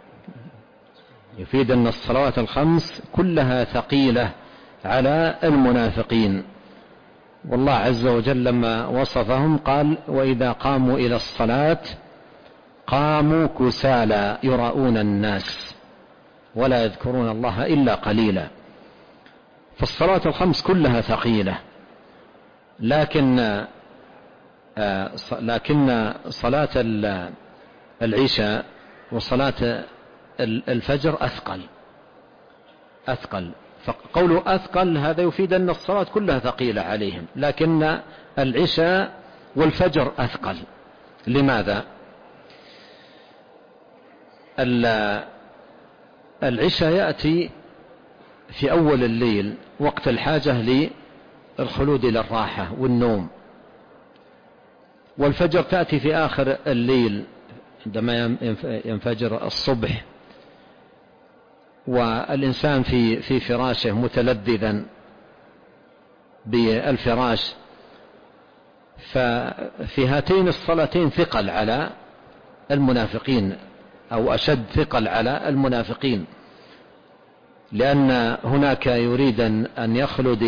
يفيد أن الصلوات الخمس كلها ثقيلة على المنافقين. والله عز وجل لما وصفهم قال: وإذا قاموا إلى الصلاة قاموا كسالى يراءون الناس ولا يذكرون الله إلا قليلا. فالصلاة الخمس كلها ثقيلة، لكن صلاة العشاء وصلاة الفجر أثقل. فقوله أثقل هذا يفيد أن الصلاة كلها ثقيلة عليهم، لكن العشاء والفجر أثقل. لماذا؟ العشاء يأتي في أول الليل وقت الحاجة للخلود إلى الراحة والنوم، والفجر تأتي في آخر الليل عندما ينفجر الصبح والإنسان في فراشه متلذذا بالفراش. ففي هاتين الصلاتين ثقل على المنافقين، أو أشد ثقل على المنافقين، لأن هناك يريد أن يخلد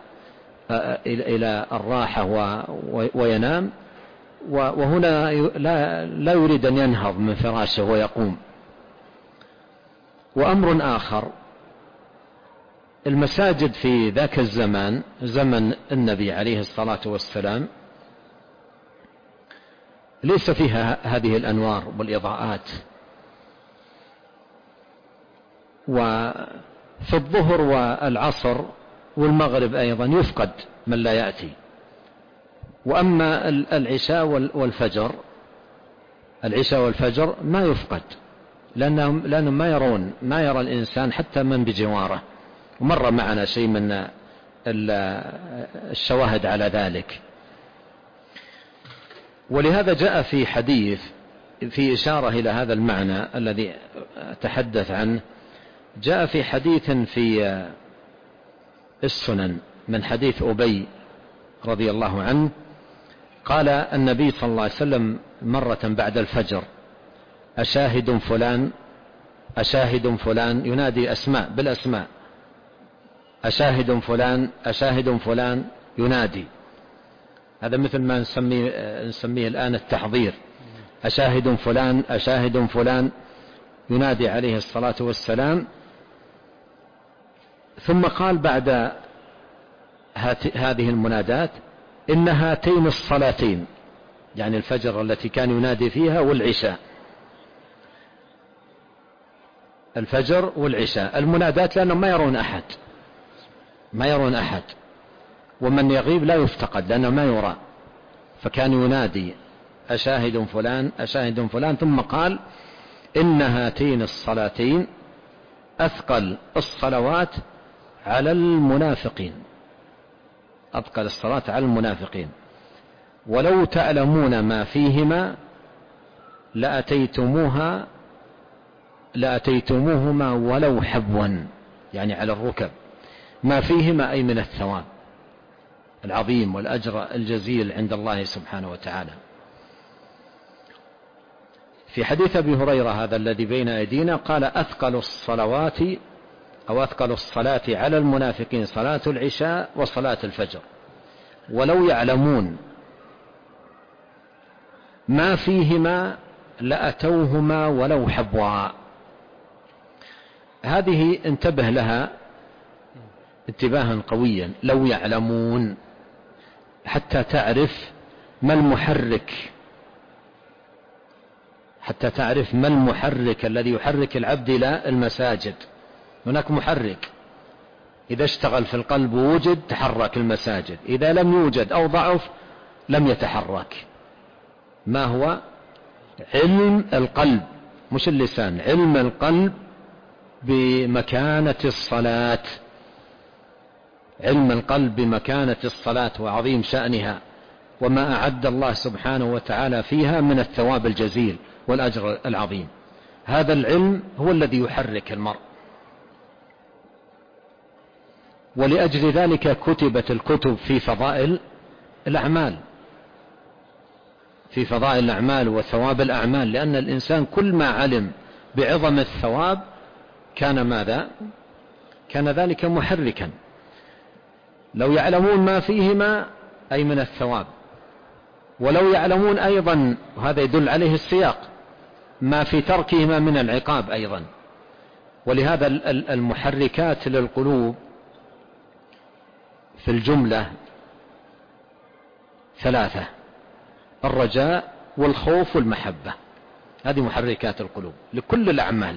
إلى الراحة وينام، وهنا لا يريد أن ينهض من فراشه ويقوم. وأمر آخر، المساجد في ذاك الزمان، زمن النبي عليه الصلاة والسلام، ليس فيها هذه الأنوار والإضاءات، وفي الظهر والعصر والمغرب أيضا يفقد من لا يأتي. وأما العشاء والفجر ما يفقد، لأنهم ما يرى الإنسان حتى من بجواره، ومر معنا شيء من الشواهد على ذلك. ولهذا جاء في حديث في إشارة إلى هذا المعنى الذي أتحدث عنه، جاء في حديث في السنن من حديث أبي رضي الله عنه، قال النبي صلى الله عليه وسلم مرة بعد الفجر: أشاهد فلان، أشاهد فلان، ينادي أسماء بالأسماء، أشاهد فلان، أشاهد فلان، ينادي. هذا مثل ما نسميه الآن التحضير، أشاهد فلان، أشاهد فلان، ينادي عليه الصلاة والسلام. ثم قال بعد هذه المنادات: إن هاتين الصلاتين، يعني الفجر التي كان ينادي فيها والعشاء، الفجر والعشاء، المنادات لأنهم ما يرون أحد، ومن يغيب لا يفتقد لأنه ما يرى، فكان ينادي أشاهد فلان، أشاهد فلان. ثم قال: إن هاتين الصلاتين أثقل الصلوات على المنافقين، أثقل الصلاة على المنافقين، ولو تعلمون ما فيهما لأتيتموهما ولو حبوا، يعني على الركب. ما فيهما أي من الثواب العظيم والأجر الجزيل عند الله سبحانه وتعالى. في حديث أبي هريرة هذا الذي بين أيدينا قال: أثقل الصلوات أو أثقل الصلاة على المنافقين صلاة العشاء وصلاة الفجر، ولو يعلمون ما فيهما لأتوهما ولو حبوا. هذه انتبه لها انتباها قويا، لو يعلمون، حتى تعرف ما المحرك الذي يحرك العبد إلى المساجد. هناك محرك، إذا اشتغل في القلب ووجد تحرك المساجد، إذا لم يوجد أو ضعف لم يتحرك. ما هو؟ علم القلب، مش اللسان، علم القلب بمكانة الصلاة، علم القلب بمكانة الصلاة وعظيم شأنها، وما أعد الله سبحانه وتعالى فيها من الثواب الجزيل والأجر العظيم. هذا العلم هو الذي يحرك المرء، ولأجل ذلك كتبت الكتب في فضائل الأعمال وثواب الأعمال، لأن الإنسان كل ما علم بعظم الثواب كان ماذا؟ كان ذلك محركا. لو يعلمون ما فيهما أي من الثواب، ولو يعلمون أيضا، وهذا يدل عليه السياق، ما في تركهما من العقاب أيضا. ولهذا المحركات للقلوب في الجملة 3: الرجاء والخوف والمحبة، هذه محركات القلوب لكل الأعمال.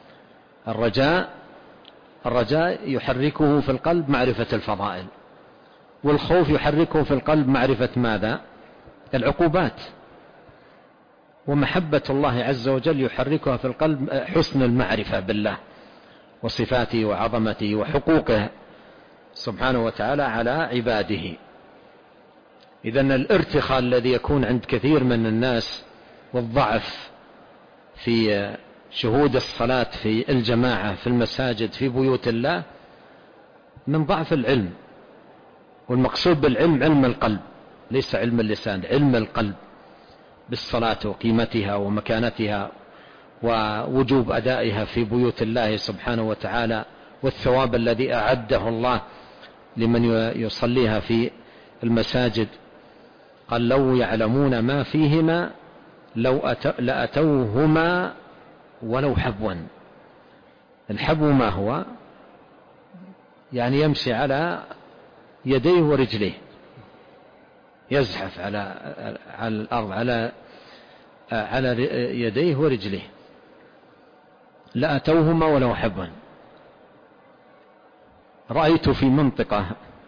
الرجاء يحركه في القلب معرفة الفضائل، والخوف يحركه في القلب معرفة ماذا؟ العقوبات. ومحبة الله عز وجل يحركها في القلب حسن المعرفة بالله وصفاته وعظمته وحقوقه سبحانه وتعالى على عباده. إذن الارتخاء الذي يكون عند كثير من الناس والضعف في شهود الصلاة في الجماعة في المساجد في بيوت الله من ضعف العلم. والمقصود بالعلم علم القلب، ليس علم اللسان، علم القلب بالصلاة وقيمتها ومكانتها ووجوب أدائها في بيوت الله سبحانه وتعالى، والثواب الذي أعده الله لمن يصليها في المساجد. قال لو يعلمون ما فيهما لأتوهما ولو حبوا. الحبو ما هو؟ يعني يمشي على يديه ورجليه، يزحف على الأرض على يديه ورجليه. لأتوهما ولو حبوا. رأيت في منطقة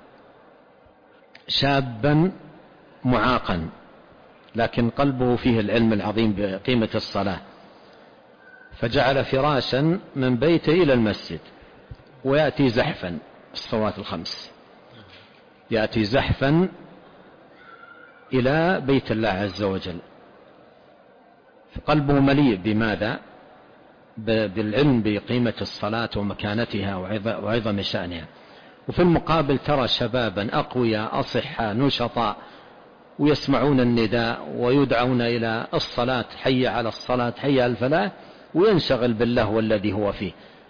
شابا معاقا لكن قلبه فيه العلم العظيم بقيمة الصلاة، فجعل فراشا من بيته إلى المسجد ويأتي زحفا الصلوات الخمس، يأتي زحفا إلى بيت الله عز وجل. فقلبه مليء بماذا؟ بالعلم بقيمة الصلاة ومكانتها وعظم شأنها. وفي المقابل ترى شبابا أقوياء أصحاء نشطاء ويسمعون النداء ويدعون إلى الصلاة، حي على الصلاة حي على الفلاح، وينشغل بالله الذي هو فيه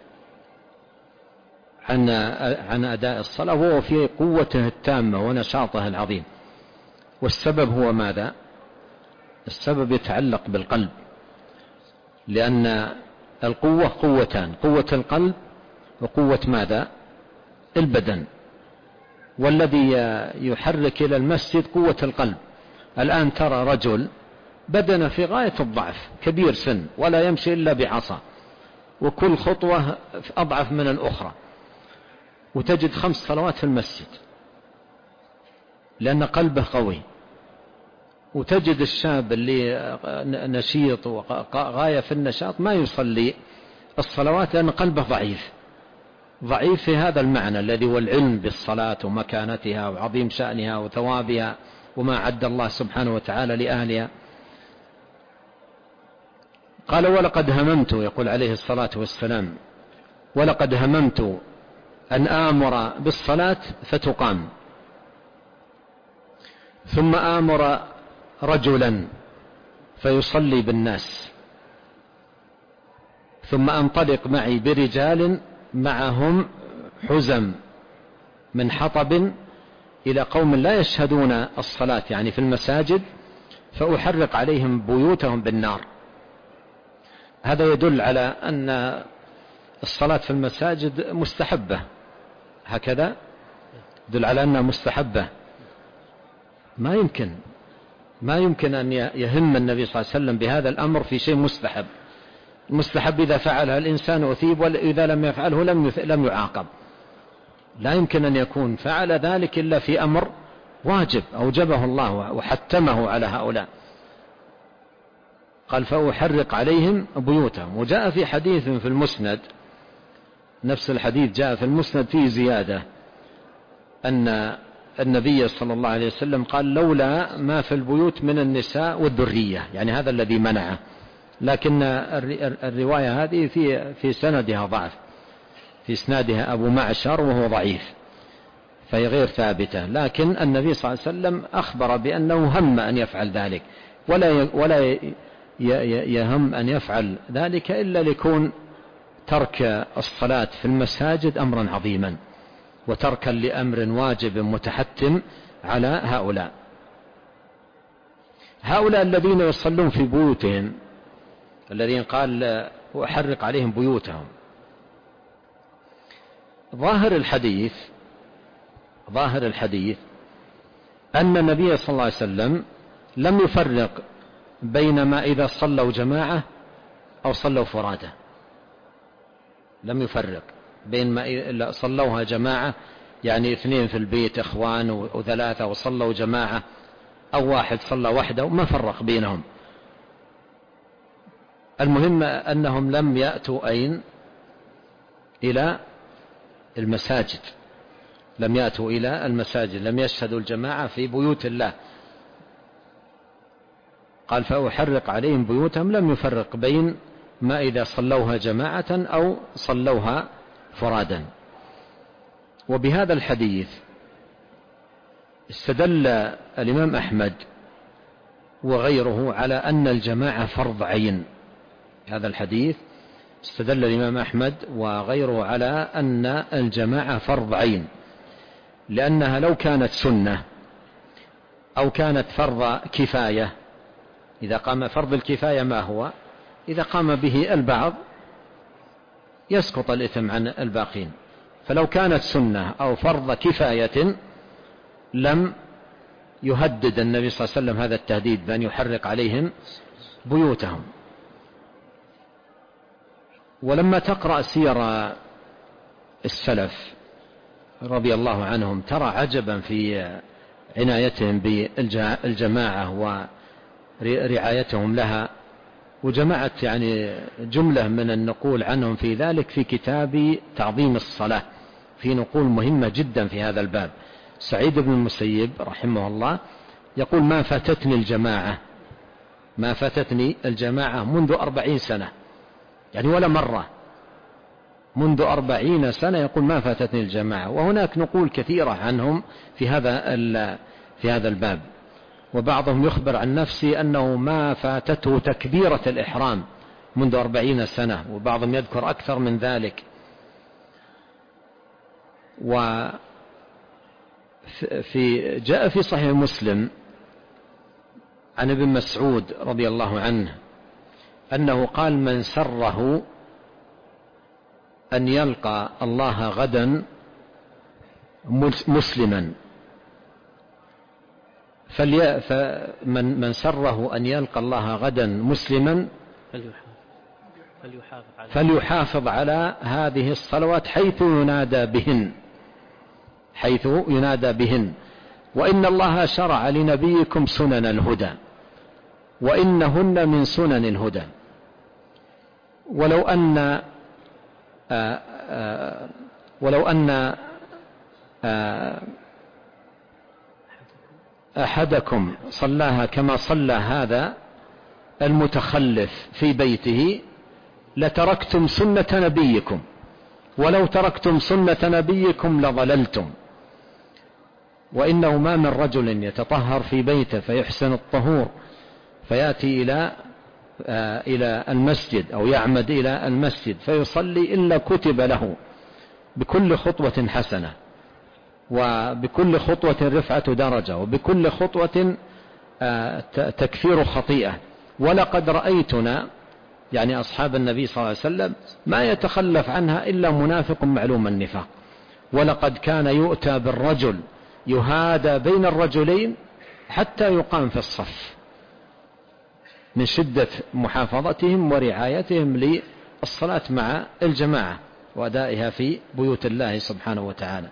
عن أداء الصلاة وهو في قوته التامة ونشاطه العظيم. والسبب هو ماذا؟ السبب يتعلق بالقلب، لأن القوة قوتان، قوة القلب وقوة ماذا؟ البدن. والذي يحرك إلى المسجد قوة القلب. الآن ترى رجل بدن في غاية الضعف، كبير سن ولا يمشي إلا بعصا، وكل خطوة أضعف من الأخرى، وتجد 5 صلوات في المسجد لأن قلبه قوي. وتجد الشاب اللي نشيط وغاية في النشاط ما يصلي الصلوات لأن قلبه ضعيف في هذا المعنى الذي هو العلم بالصلاة ومكانتها وعظيم شأنها وثوابها وما عد الله سبحانه وتعالى لأهلها. قال ولقد هممت، يقول عليه الصلاة والسلام، ولقد هممت أن آمر بالصلاة فتقام، ثم آمر رجلا فيصلي بالناس، ثم أنطلق معي برجال معهم حزم من حطب إلى قوم لا يشهدون الصلاة يعني في المساجد، فأحرق عليهم بيوتهم بالنار. هذا يدل على أن الصلاة في المساجد مستحبة، هكذا يدل على أنها مستحبة. ما يمكن أن يهم النبي صلى الله عليه وسلم بهذا الأمر في شيء مستحب. المستحب إذا فعلها الإنسان أثيب، وإذا لم يفعله لم يعاقب. لا يمكن أن يكون فعل ذلك إلا في أمر واجب أوجبه الله وحتمه على هؤلاء. قال فأحرق عليهم بيوتهم. وجاء في حديث في المسند، نفس الحديث جاء في المسند فيه زيادة، أن النبي صلى الله عليه وسلم قال لولا ما في البيوت من النساء والذرية، يعني هذا الذي منعه. لكن الرواية هذه في سندها ضعف، في اسنادها أبو معشر وهو ضعيف، فهي غير ثابتة. لكن النبي صلى الله عليه وسلم أخبر بأنه هم أن يفعل ذلك، ولا يهم أن يفعل ذلك إلا ليكون ترك الصلاة في المساجد أمرا عظيما، وتركا لأمر واجب متحتم على هؤلاء الذين يصلون في بيوتهم، الذين قال وأحرق عليهم بيوتهم. ظاهر الحديث أن النبي صلى الله عليه وسلم لم يفرق بين ما إذا صلوا جماعة أو صلوا فرادى، لم يفرق بين ما صلوها جماعة يعني 2 في البيت إخوان و3 وصلوا جماعة أو واحد صلى وحده ما فرق بينهم. المهم أنهم لم يأتوا إلى المساجد، لم يأتوا إلى المساجد، لم يشهدوا الجماعة في بيوت الله. قال فأحرق عليهم بيوتهم، لم يفرق بين ما إذا صلوها جماعة أو صلوها فرادا. وبهذا الحديث استدل الإمام أحمد وغيره على أن الجماعة فرض عين. هذا الحديث استدل الإمام أحمد وغيره على أن الجماعة فرض عين، لأنها لو كانت سنة أو كانت فرض كفاية، إذا قام فرض الكفاية ما هو؟ إذا قام به البعض يسقط الإثم عن الباقين. فلو كانت سنة أو فرض كفاية لم يهدد النبي صلى الله عليه وسلم هذا التهديد بأن يحرق عليهم بيوتهم. ولما تقرأ سير السلف رضي الله عنهم ترى عجبا في عنايتهم بالجماعة ورعايتهم لها. وجمعت يعني جملة من النقول عنهم في ذلك في كتاب تعظيم الصلاة، في نقول مهمة جدا في هذا الباب. سعيد بن المسيب رحمه الله يقول ما فاتتني الجماعة منذ 40 سنة، يعني ولا مرة، منذ 40 سنة يقول ما فاتتني الجماعة. وهناك نقول كثيرة عنهم في هذا الباب. وبعضهم يخبر عن نفسه أنه ما فاتته تكبيرة الإحرام منذ 40 سنة، وبعضهم يذكر أكثر من ذلك. جاء في صحيح مسلم عن ابن مسعود رضي الله عنه أنه قال من سره أن يلقى الله غدا مسلما من سره أن يلقى الله غدا مسلما فليحافظ على هذه الصلوات حيث ينادى بهن، وإن الله شرع لنبيكم سنن الهدى وإنهن من سنن الهدى. ولو أن أحدكم صلاها كما صلى هذا المتخلف في بيته لتركتم سنة نبيكم، ولو تركتم سنة نبيكم لضللتم. وإنه ما من رجل يتطهر في بيته فيحسن الطهور فيأتي إلى المسجد أو يعمد إلى المسجد فيصلي إلا كتب له بكل خطوة حسنة، وبكل خطوة رفعة درجة، وبكل خطوة تكفير خطيئة. ولقد رأيتنا يعني أصحاب النبي صلى الله عليه وسلم ما يتخلف عنها إلا منافق معلوم النفاق. ولقد كان يؤتى بالرجل يهادى بين الرجلين حتى يقام في الصف من شدة محافظتهم ورعايتهم للصلاة مع الجماعة وأدائها في بيوت الله سبحانه وتعالى.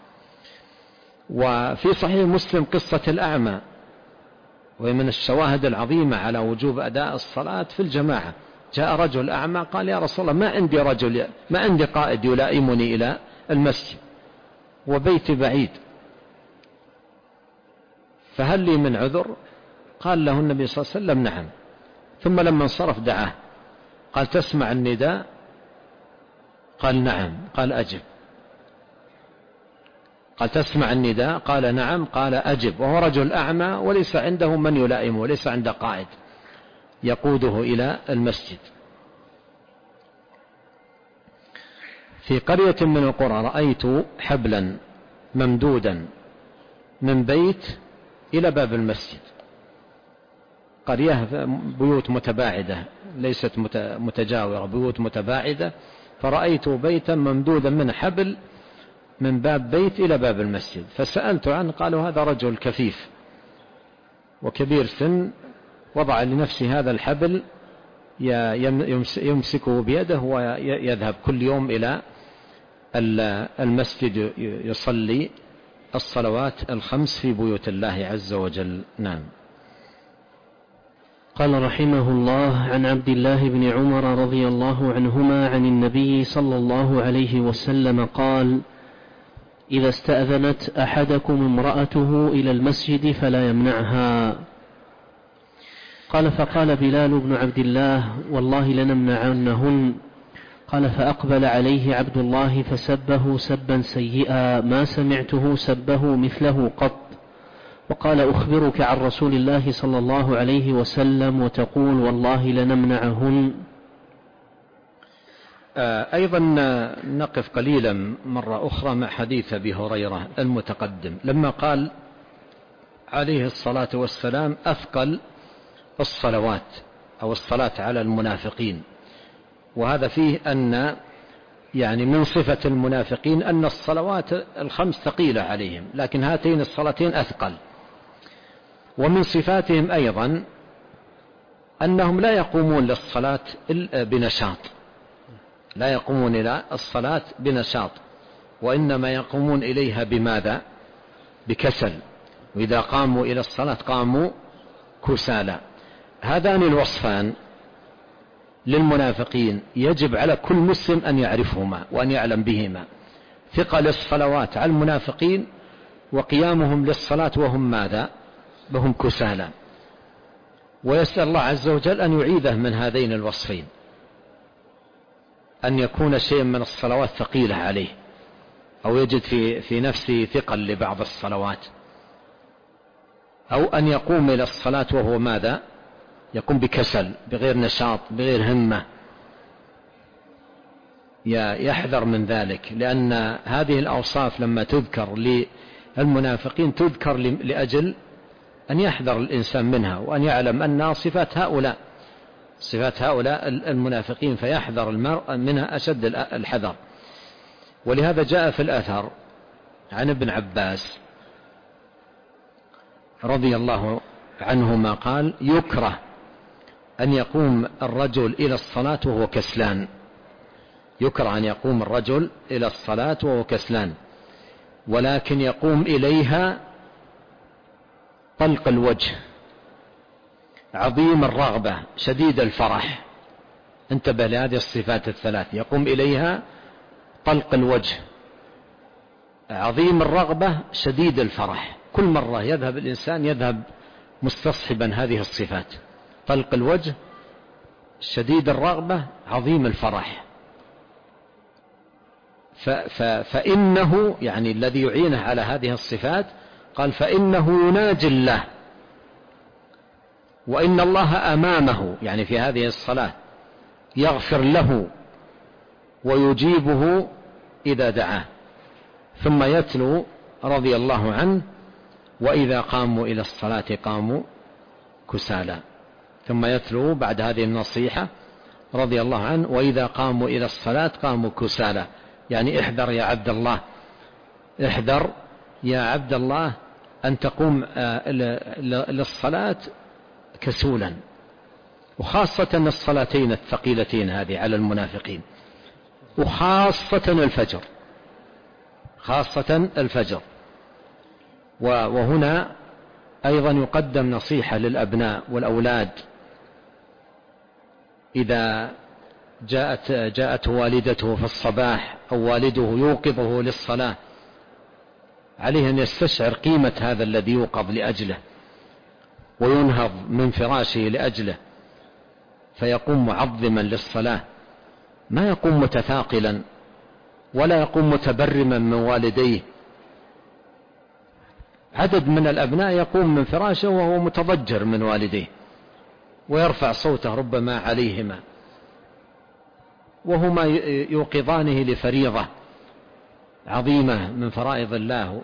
وفي صحيح مسلم قصة الأعمى، وهي من الشواهد العظيمة على وجوب أداء الصلاة في الجماعة. جاء رجل أعمى قال يا رسول الله ما عندي قائد يلائمني إلى المسجد وبيتي بعيد، فهل لي من عذر؟ قال له النبي صلى الله عليه وسلم نعم. ثم لما انصرف دعاه قال تسمع النداء؟ قال نعم. قال أجب. قال تسمع النداء؟ قال نعم. قال أجب. وهو رجل أعمى وليس عنده من يلائمه وليس عنده قائد يقوده إلى المسجد. في قرية من القرى رأيت حبلا ممدودا من بيت إلى باب المسجد، قرية بيوت متباعدة ليست متجاورة، بيوت متباعدة، فرأيت بيتا ممدودا من حبل من باب بيت إلى باب المسجد. فسألت عنه قالوا هذا رجل كفيف وكبير سن وضع لنفسه هذا الحبل يمسكه بيده ويذهب كل يوم إلى المسجد يصلي الصلوات الخمس في بيوت الله عز وجل. نعم. قال رحمه الله: عن عبد الله بن عمر رضي الله عنهما عن النبي صلى الله عليه وسلم قال: إذا استأذنت أحدكم امرأته إلى المسجد فلا يمنعها. قال: فقال بلال بن عبد الله: والله لنمنعنهن. قال: فأقبل عليه عبد الله فسبه سبا سيئا ما سمعته سبه مثله قط، وقال: أخبرك عن رسول الله صلى الله عليه وسلم وتقول والله لنمنعهن. أيضا نقف قليلا مرة أخرى مع حديث أبي هريرة المتقدم لما قال عليه الصلاة والسلام: أثقل الصلوات أو الصلاة على المنافقين. وهذا فيه أن يعني من صفة المنافقين أن الصلوات الخمس ثقيلة عليهم، لكن هاتين الصلاتين أثقل. ومن صفاتهم أيضا أنهم لا يقومون للصلاة بنشاط، لا يقومون إلى الصلاة بنشاط، وإنما يقومون إليها بماذا؟ بكسل. وإذا قاموا إلى الصلاة قاموا كسالى. هذان الوصفان للمنافقين يجب على كل مسلم أن يعرفهما وأن يعلم بهما: ثقل الصلوات على المنافقين، وقيامهم للصلاة وهم ماذا؟ وهم كسالى. ويسأل الله عز وجل أن يعيذه من هذين الوصفين، أن يكون شيء من الصلوات ثقيلة عليه، أو يجد في نفسه ثقل لبعض الصلوات، أو أن يقوم إلى الصلاة وهو ماذا؟ يقوم بكسل، بغير نشاط، بغير همة. يحذر من ذلك، لأن هذه الأوصاف لما تذكر للمنافقين تذكر لأجل أن يحذر الإنسان منها، وأن يعلم أنها صفات هؤلاء المنافقين، فيحذر المرء منها أشد الحذر. ولهذا جاء في الأثر عن ابن عباس رضي الله عنهما قال: يكره أن يقوم الرجل إلى الصلاة وهو كسلان. يكره أن يقوم الرجل إلى الصلاة وهو كسلان، ولكن يقوم إليها طلق الوجه، عظيم الرغبة، شديد الفرح. انتبه لهذه الصفات الثلاث: يقوم إليها طلق الوجه، عظيم الرغبة، شديد الفرح. كل مرة يذهب الإنسان يذهب مستصحبا هذه الصفات: طلق الوجه، شديد الرغبة، عظيم الفرح. فإنه يعني الذي يعينه على هذه الصفات قال: فإنه يناجي الله، وإن الله أمامه، يعني في هذه الصلاة يغفر له ويجيبه إذا دعاه. ثم يتلو رضي الله عنه: وإذا قاموا إلى الصلاة قاموا كسالى. ثم يتلو بعد هذه النصيحة رضي الله عنه: وإذا قاموا إلى الصلاة قاموا كسالى. يعني احذر يا عبد الله، احذر يا عبد الله أن تقوم للصلاة كسولا، وخاصة الصلاتين الثقيلتين هذه على المنافقين، وخاصة الفجر، خاصة الفجر. وهنا أيضا يقدم نصيحة للأبناء والأولاد: إذا جاءت والدته في الصباح أو والده يوقظه للصلاة، عليه أن يستشعر قيمة هذا الذي يوقظ لأجله وينهض من فراشه لأجله، فيقوم معظما للصلاة، ما يقوم متثاقلا ولا يقوم متبرما من والديه. عدد من الأبناء يقوم من فراشه وهو متضجر من والديه، ويرفع صوته ربما عليهما، وهما يوقظانه لفريضة عظيمة من فرائض الله،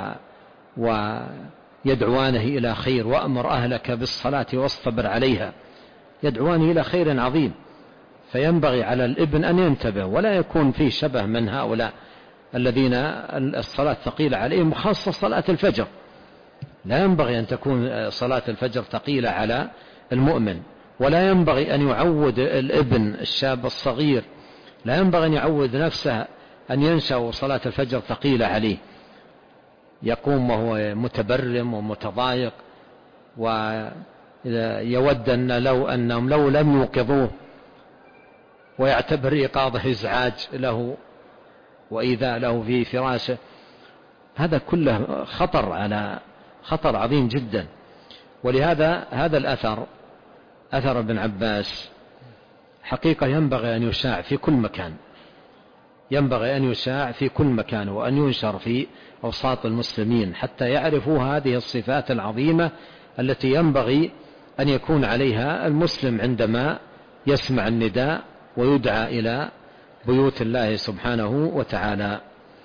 ويدعوانه إلى خير: وأمر أهلك بالصلاة واصطبر عليها. يدعوانه إلى خير عظيم. فينبغي على الابن أن ينتبه، ولا يكون فيه شبه من هؤلاء الذين الصلاة ثقيلة عليهم، خاصة صلاة الفجر. لا ينبغي أن تكون صلاة الفجر ثقيلة على المؤمن، ولا ينبغي أن يعود الابن الشاب الصغير، لا ينبغي أن يعود نفسه أن ينشأ صلاة الفجر ثقيلة عليه. يقوم وهو متبرم ومتضايق، ويود أنهم لو لم يوقظوه، ويعتبر إيقاظه إزعاج له وإيذاء له في فراشه. هذا كله خطر عظيم جدا. ولهذا هذا الأثر، أثر ابن عباس، حقيقة ينبغي أن يشاع في كل مكان، ينبغي أن يشاع في كل مكان، وأن ينشر في أوساط المسلمين حتى يعرفوا هذه الصفات العظيمة التي ينبغي أن يكون عليها المسلم عندما يسمع النداء ويدعى إلى بيوت الله سبحانه وتعالى.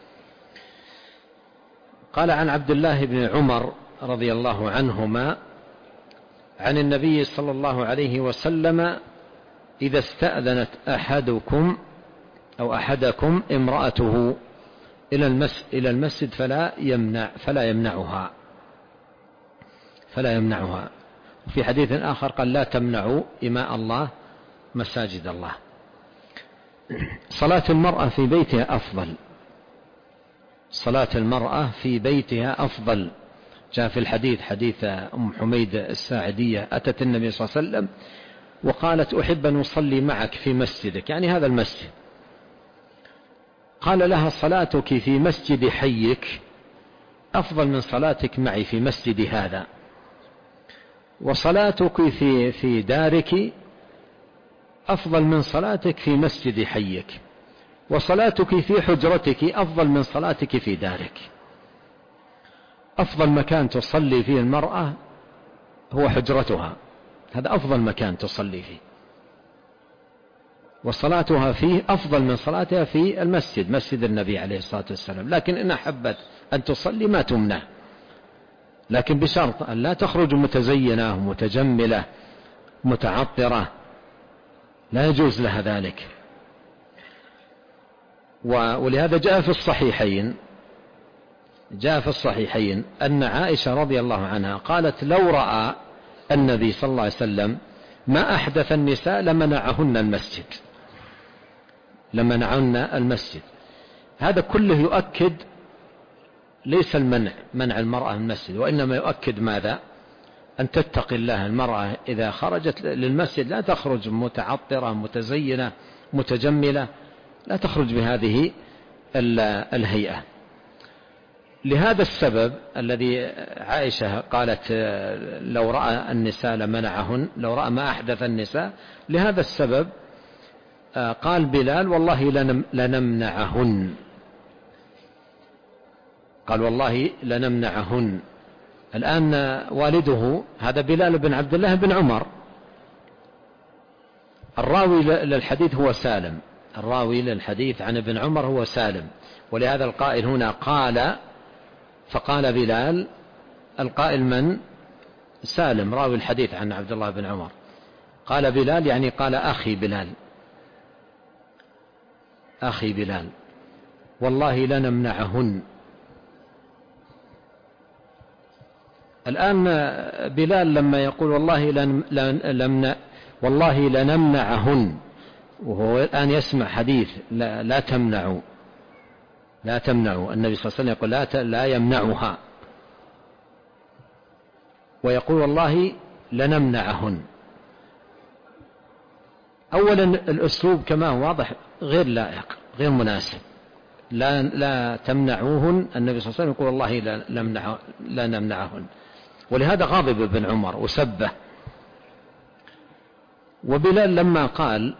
قال عن عبد الله بن عمر رضي الله عنهما عن النبي صلى الله عليه وسلم: إذا استأذنت أحدكم امرأته إلى المسجد فلا يمنعها. وفي حديث آخر قال: لا تمنعوا إماء الله مساجد الله. صلاة المرأة في بيتها أفضل، صلاة المرأة في بيتها أفضل. جاء في الحديث، حديث أم حميد الساعدية، أتت النبي صلى الله عليه وسلم وقالت: أحب أن أصلي معك في مسجدك، يعني هذا المسجد. قال لها: صلاتك في مسجد حيك أفضل من صلاتك معي في مسجد هذا، وصلاتك في دارك أفضل من صلاتك في مسجد حيك، وصلاتك في حجرتك أفضل من صلاتك في دارك. أفضل مكان تصلي فيه المرأة هو حجرتها، هذا أفضل مكان تصلي فيه، وصلاتها فيه أفضل من صلاتها في المسجد، مسجد النبي عليه الصلاة والسلام. لكن إن أحبت أن تصلي ما تمنع، لكن بشرط أن لا تخرج متزينة متجملة متعطرة، لا يجوز لها ذلك. ولهذا جاء في الصحيحين أن عائشة رضي الله عنها قالت: لو رأى النبي صلى الله عليه وسلم ما أحدث النساء لمنعهن المسجد. هذا كله يؤكد ليس منع المرأة من المسجد، وإنما يؤكد ماذا؟ أن تتقي الله المرأة إذا خرجت للمسجد، لا تخرج متعطرة متزينة متجملة، لا تخرج بهذه الهيئة. لهذا السبب الذي عائشة قالت: لو رأى النساء لمنعهن، لو رأى ما أحدث النساء، لهذا السبب قال بلال: والله لنمنعهن، قال: والله لنمنعهن. الآن والده هذا بلال بن عبد الله بن عمر، الراوي للحديث هو سالم، الراوي للحديث عن ابن عمر هو سالم، ولهذا القائل هنا قال، فقال بلال، القائل من؟ سالم راوي الحديث عن عبد الله بن عمر. قال بلال يعني قال أخي بلال، والله لنمنعهن. الآن بلال لما يقول والله لنمنعهن، وهو الآن يسمع حديث لا تمنعوا، النبي صلى الله عليه وسلم يقول لا يمنعها، ويقول والله لنمنعهن. أولا الأسلوب كما هو واضح غير لائق غير مناسب، لا تمنعوهن، النبي صلى الله عليه وسلم يقول والله لا نمنعهن، ولهذا غاضب ابن عمر وسبه. وبلال لما قال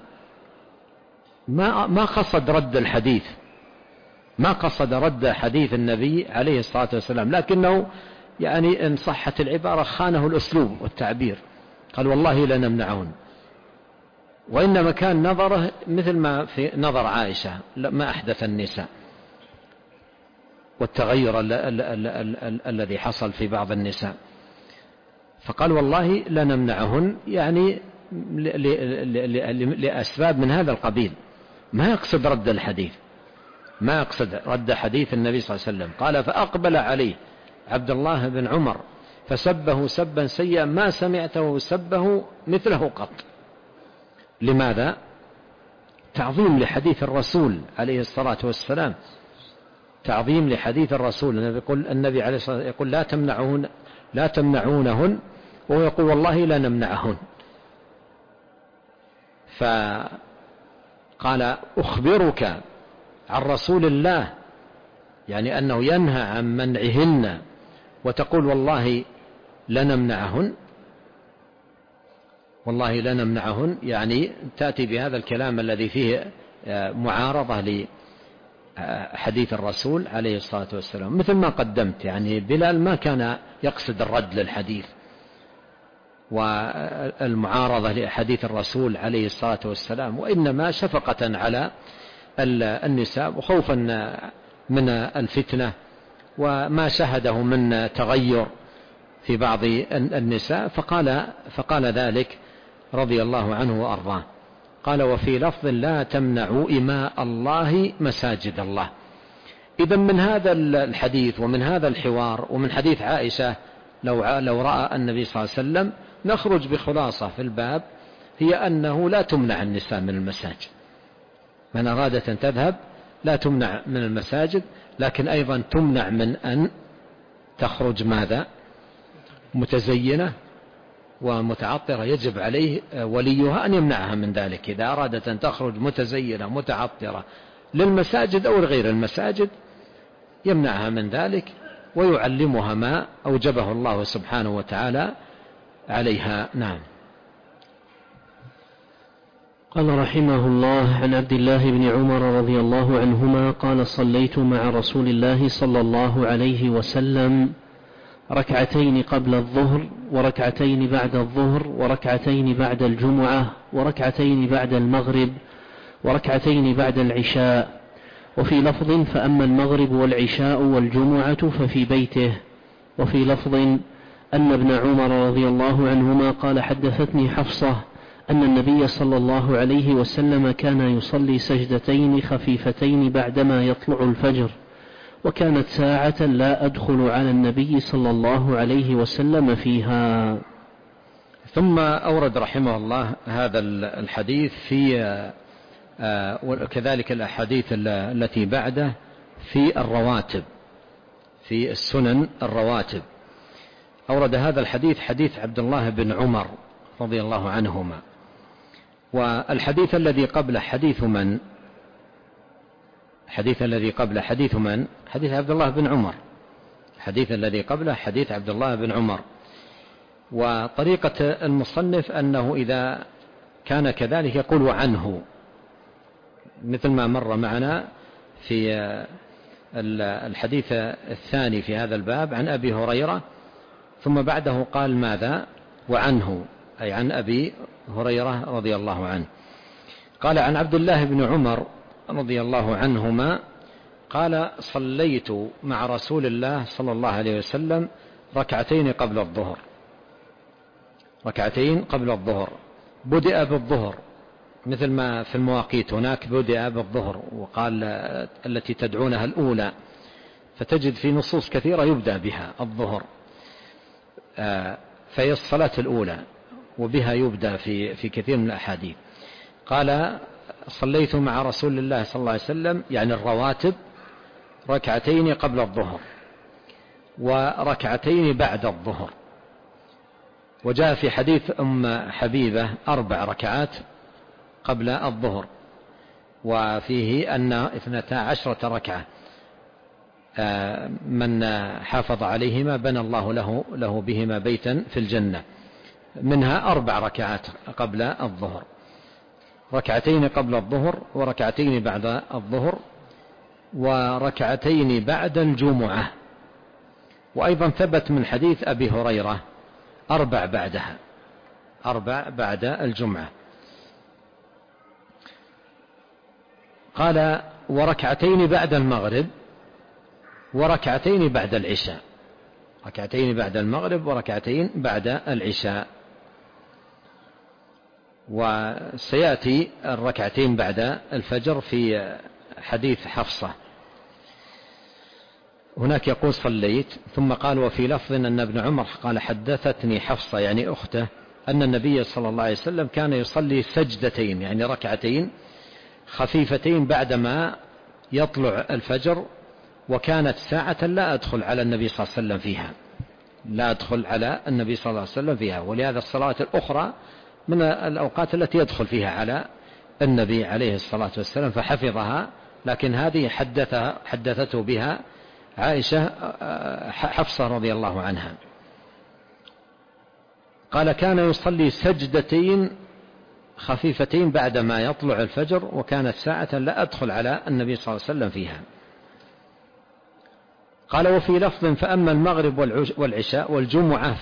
ما قصد رد الحديث، ما قصد رد حديث النبي عليه الصلاة والسلام، لكنه يعني إن صحت العبارة خانه الأسلوب والتعبير، قال والله لنمنعهن، وإنما كان نظره مثل ما في نظر عائشة ما أحدث النساء والتغير الذي حصل في بعض النساء، فقال والله لنمنعهن، يعني لأسباب من هذا القبيل، ما يقصد رد الحديث، ما يقصد رد حديث النبي صلى الله عليه وسلم. قال فأقبل عليه عبد الله بن عمر فسبه سبا سيئا ما سمعته سبه مثله قط. لماذا؟ تعظيم لحديث الرسول عليه الصلاة والسلام، تعظيم لحديث الرسول. النبي عليه الصلاة والسلام يقول لا تمنعونهن، وهو يقول والله لا نمنعهن. فقال أخبرك عن رسول الله، يعني أنه ينهى عن منعهن وتقول والله لا نمنعهن. والله لا نمنعهن يعني تأتي بهذا الكلام الذي فيه معارضة لحديث الرسول عليه الصلاة والسلام. مثل ما قدمت، يعني بلال ما كان يقصد الرد للحديث والمعارضة لحديث الرسول عليه الصلاة والسلام، وإنما شفقة على النساء وخوفا من الفتنة وما شهده من تغير في بعض النساء، فقال ذلك رضي الله عنه وأرضاه. قال وفي لفظ لا تمنعوا إماء الله مساجد الله. إذن من هذا الحديث ومن هذا الحوار ومن حديث عائشة لو رأى النبي صلى الله عليه وسلم، نخرج بخلاصة في الباب هي أنه لا تمنع النساء من المساجد. من أرادت أن تذهب لا تمنع من المساجد، لكن أيضا تمنع من أن تخرج ماذا؟ متزينة ومتعطرة. يجب عليه وليها أن يمنعها من ذلك. إذا أرادت أن تخرج متزينة متعطرة للمساجد أو لغير المساجد يمنعها من ذلك ويعلمها ما أوجبه الله سبحانه وتعالى عليها. نعم. قال رحمه الله: عن عبد الله بن عمر رضي الله عنهما قال: صليت مع رسول الله صلى الله عليه وسلم ركعتين قبل الظهر وركعتين بعد الظهر وركعتين بعد الجمعة وركعتين بعد المغرب وركعتين بعد العشاء. وفي لفظ: فأما المغرب والعشاء والجمعة ففي بيته. وفي لفظ أن ابن عمر رضي الله عنهما قال: حدثتني حفصة أن النبي صلى الله عليه وسلم كان يصلي سجدتين خفيفتين بعدما يطلع الفجر، وكانت ساعة لا أدخل على النبي صلى الله عليه وسلم فيها. ثم أورد رحمه الله هذا الحديث في وكذلك الأحاديث التي بعده في الرواتب، في السنن الرواتب. أورد هذا الحديث حديث عبد الله بن عمر رضي الله عنهما. والحديث الذي قبله حديث من؟ الحديث الذي قبله حديث من؟ حديث عبد الله بن عمر. الحديث الذي قبله حديث عبد الله بن عمر. وطريقة المصنف أنه إذا كان كذلك يقول عنه، مثل ما مر معنا في الحديث الثاني في هذا الباب عن أبي هريرة، ثم بعده قال ماذا؟ وعنه، أي عن أبي هريرة رضي الله عنه. قال عن عبد الله بن عمر رضي الله عنهما قال: صليت مع رسول الله صلى الله عليه وسلم ركعتين قبل الظهر. ركعتين قبل الظهر، بدأ بالظهر مثل ما في المواقيت هناك بدأ بالظهر وقال التي تدعونها الأولى، فتجد في نصوص كثيرة يبدأ بها الظهر، فهي الصلاة الأولى وبها يبدأ في كثير من الأحاديث. قال: صليت مع رسول الله صلى الله عليه وسلم، يعني الرواتب، ركعتين قبل الظهر وركعتين بعد الظهر. وجاء في حديث أم حبيبة 4 ركعات قبل الظهر، وفيه أن 12 ركعة من حافظ عليهما بنى الله له بهما بيتا في الجنة، منها 4 ركعات قبل الظهر، ركعتين قبل الظهر وركعتين بعد الظهر وركعتين بعد الجمعة. وأيضا ثبت من حديث أبي هريرة 4 بعدها، 4 بعد الجمعة. قال: وركعتين بعد المغرب وركعتين بعد العشاء. ركعتين بعد المغرب وركعتين بعد العشاء. وسيأتي الركعتين بعد الفجر في حديث حفصة. هناك يقول: صليت، ثم قال: وفي لفظ أن ابن عمر قال: حدثتني حفصة، يعني أخته، أن النبي صلى الله عليه وسلم كان يصلي سجدتين، يعني ركعتين خفيفتين بعدما يطلع الفجر، وكانت ساعة لا أدخل على النبي صلى الله عليه وسلم فيها، لا أدخل على النبي صلى الله عليه وسلم فيها، ولهذا الصلوات الأخرى من الأوقات التي يدخل فيها على النبي عليه الصلاة والسلام فحفظها، لكن هذه حدثته بها عائشة حفصة رضي الله عنها. قال كان يصلي سجدتين خفيفتين بعدما يطلع الفجر، وكانت ساعة لا أدخل على النبي صلى الله عليه وسلم فيها. قال وفي لفظ فأما المغرب والعشاء والجمعة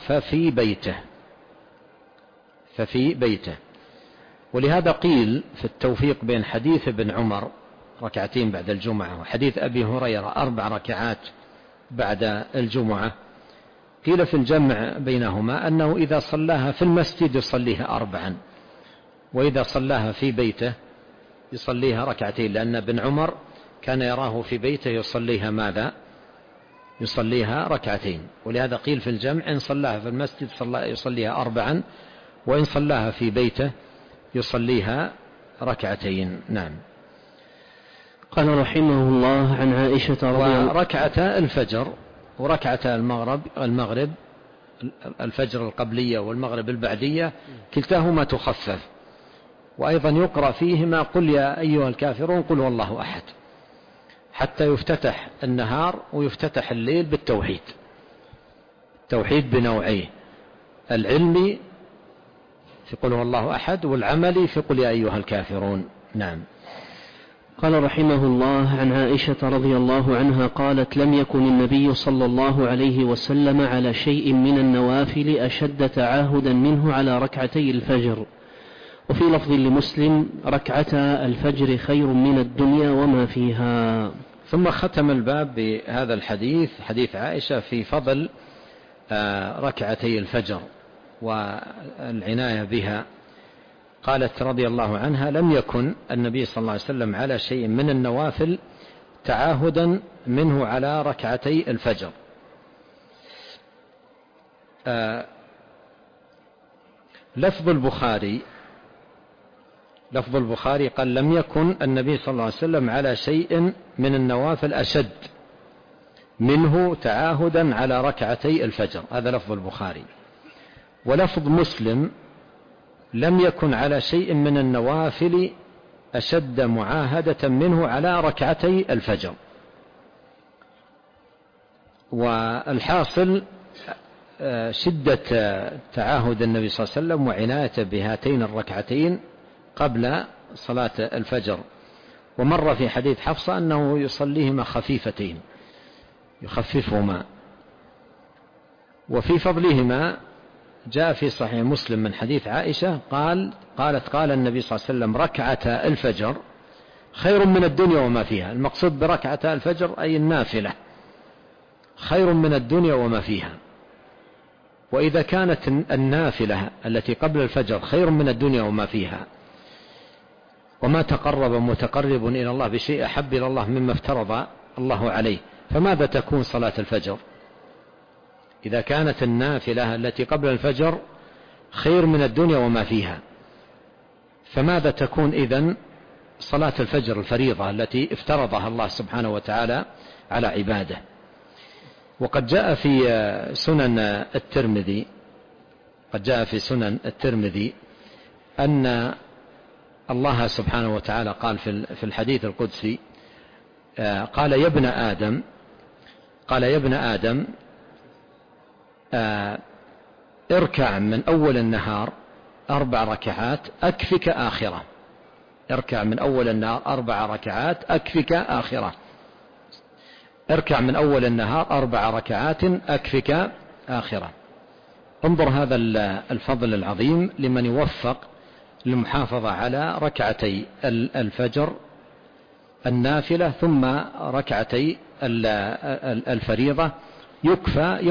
ففي بيته. ولهذا قيل في التوفيق بين حديث ابن عمر ركعتين بعد الجمعة وحديث أبي هريرة 4 ركعات بعد الجمعة، قيل في الجمع بينهما أنه إذا صلاها في المسجد يصليها 4، وإذا صلاها في بيته يصليها ركعتين، لأن ابن عمر كان يراه في بيته يصليها ماذا؟ يصليها ركعتين. ولهذا قيل في الجمع إن صلاها في المسجد يصليها 4، وإن صلاها في بيته يصليها ركعتين. نعم. قال رحمه الله عن عائشة رضي الله عنها وركعة الفجر وركعة المغرب الفجر القبلية والمغرب البعدية كلتاهما تخفف، وأيضا يقرأ فيهما قل يا أيها الكافرون قل والله أحد، حتى يفتتح النهار ويفتتح الليل بالتوحيد، التوحيد بنوعيه، العلمي في قل والله أحد والعملي في قل يا أيها الكافرون. نعم. قال رحمه الله عن عائشة رضي الله عنها قالت لم يكن النبي صلى الله عليه وسلم على شيء من النوافل أشد تعاهدا منه على ركعتي الفجر. وفي لفظ لمسلم ركعتا الفجر خير من الدنيا وما فيها. ثم ختم الباب بهذا الحديث، حديث عائشة في فضل ركعتي الفجر والعناية بها. قالت رضي الله عنها لم يكن النبي صلى الله عليه وسلم على شيء من النوافل تعاهدا منه على ركعتي الفجر. لفظ البخاري قال لم يكن النبي صلى الله عليه وسلم على شيء من النوافل أشد منه تعاهدا على ركعتي الفجر، هذا لفظ البخاري. ولفظ مسلم لم يكن على شيء من النوافل أشد معاهدة منه على ركعتي الفجر. والحاصل شدة تعاهد النبي صلى الله عليه وسلم وعنايته بهاتين الركعتين قبل صلاة الفجر. ومر في حديث حفصة أنه يصليهما خفيفتين يخففهما. وفي فضلهما جاء في صحيح مسلم من حديث عائشة قالت قال النبي صلى الله عليه وسلم ركعتا الفجر خير من الدنيا وما فيها. المقصود بركعتا الفجر أي النافلة خير من الدنيا وما فيها. وإذا كانت النافلة التي قبل الفجر خير من الدنيا وما فيها، وما تقرب متقرب إلى الله بشيء أحب إلى الله مما افترض الله عليه، فماذا تكون صلاة الفجر؟ إذا كانت النافلة التي قبل الفجر خير من الدنيا وما فيها، فماذا تكون إذن صلاة الفجر الفريضة التي افترضها الله سبحانه وتعالى على عباده؟ وقد جاء في سنن الترمذي أن الله سبحانه وتعالى قال في الحديث القدسي قال يا ابن آدم اركع من أول النهار 4 ركعات أكفك آخرة. اركع من أول النهار 4 ركعات أكفك آخرة. اركع من أول النهار 4 ركعات أكفك آخرة. انظر هذا الفضل العظيم لمن يوفق للمحافظة على ركعتي الفجر النافلة ثم ركعتي الفريضة، يكفى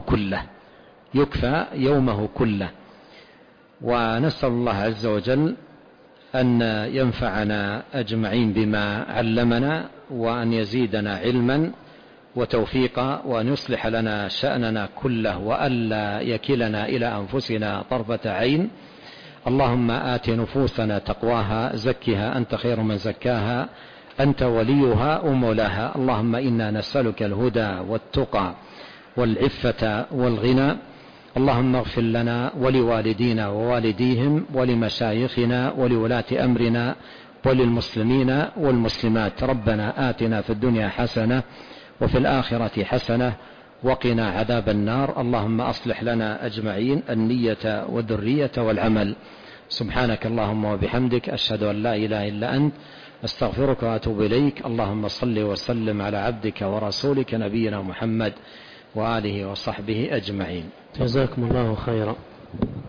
يومه كله. ونسأل الله عز وجل أن ينفعنا أجمعين بما علمنا، وأن يزيدنا علما وتوفيقا، وأن يصلح لنا شأننا كله، وألا يكلنا إلى أنفسنا طرفة عين. اللهم آت نفوسنا تقواها، زكها أنت خير من زكاها، أنت وليها ومولاها. اللهم إنا نسألك الهدى والتقى والعفة والغنى. اللهم اغفر لنا ولوالدينا ووالديهم ولمشايخنا ولولاة أمرنا وللمسلمين والمسلمات. ربنا آتنا في الدنيا حسنة وفي الآخرة حسنة وقنا عذاب النار. اللهم أصلح لنا أجمعين النية والذرية والعمل. سبحانك اللهم وبحمدك، أشهد أن لا إله إلا أنت، أستغفرك وأتوب إليك. اللهم صل وسلم على عبدك ورسولك نبينا محمد وآله وصحبه أجمعين. جزاكم الله خيرا.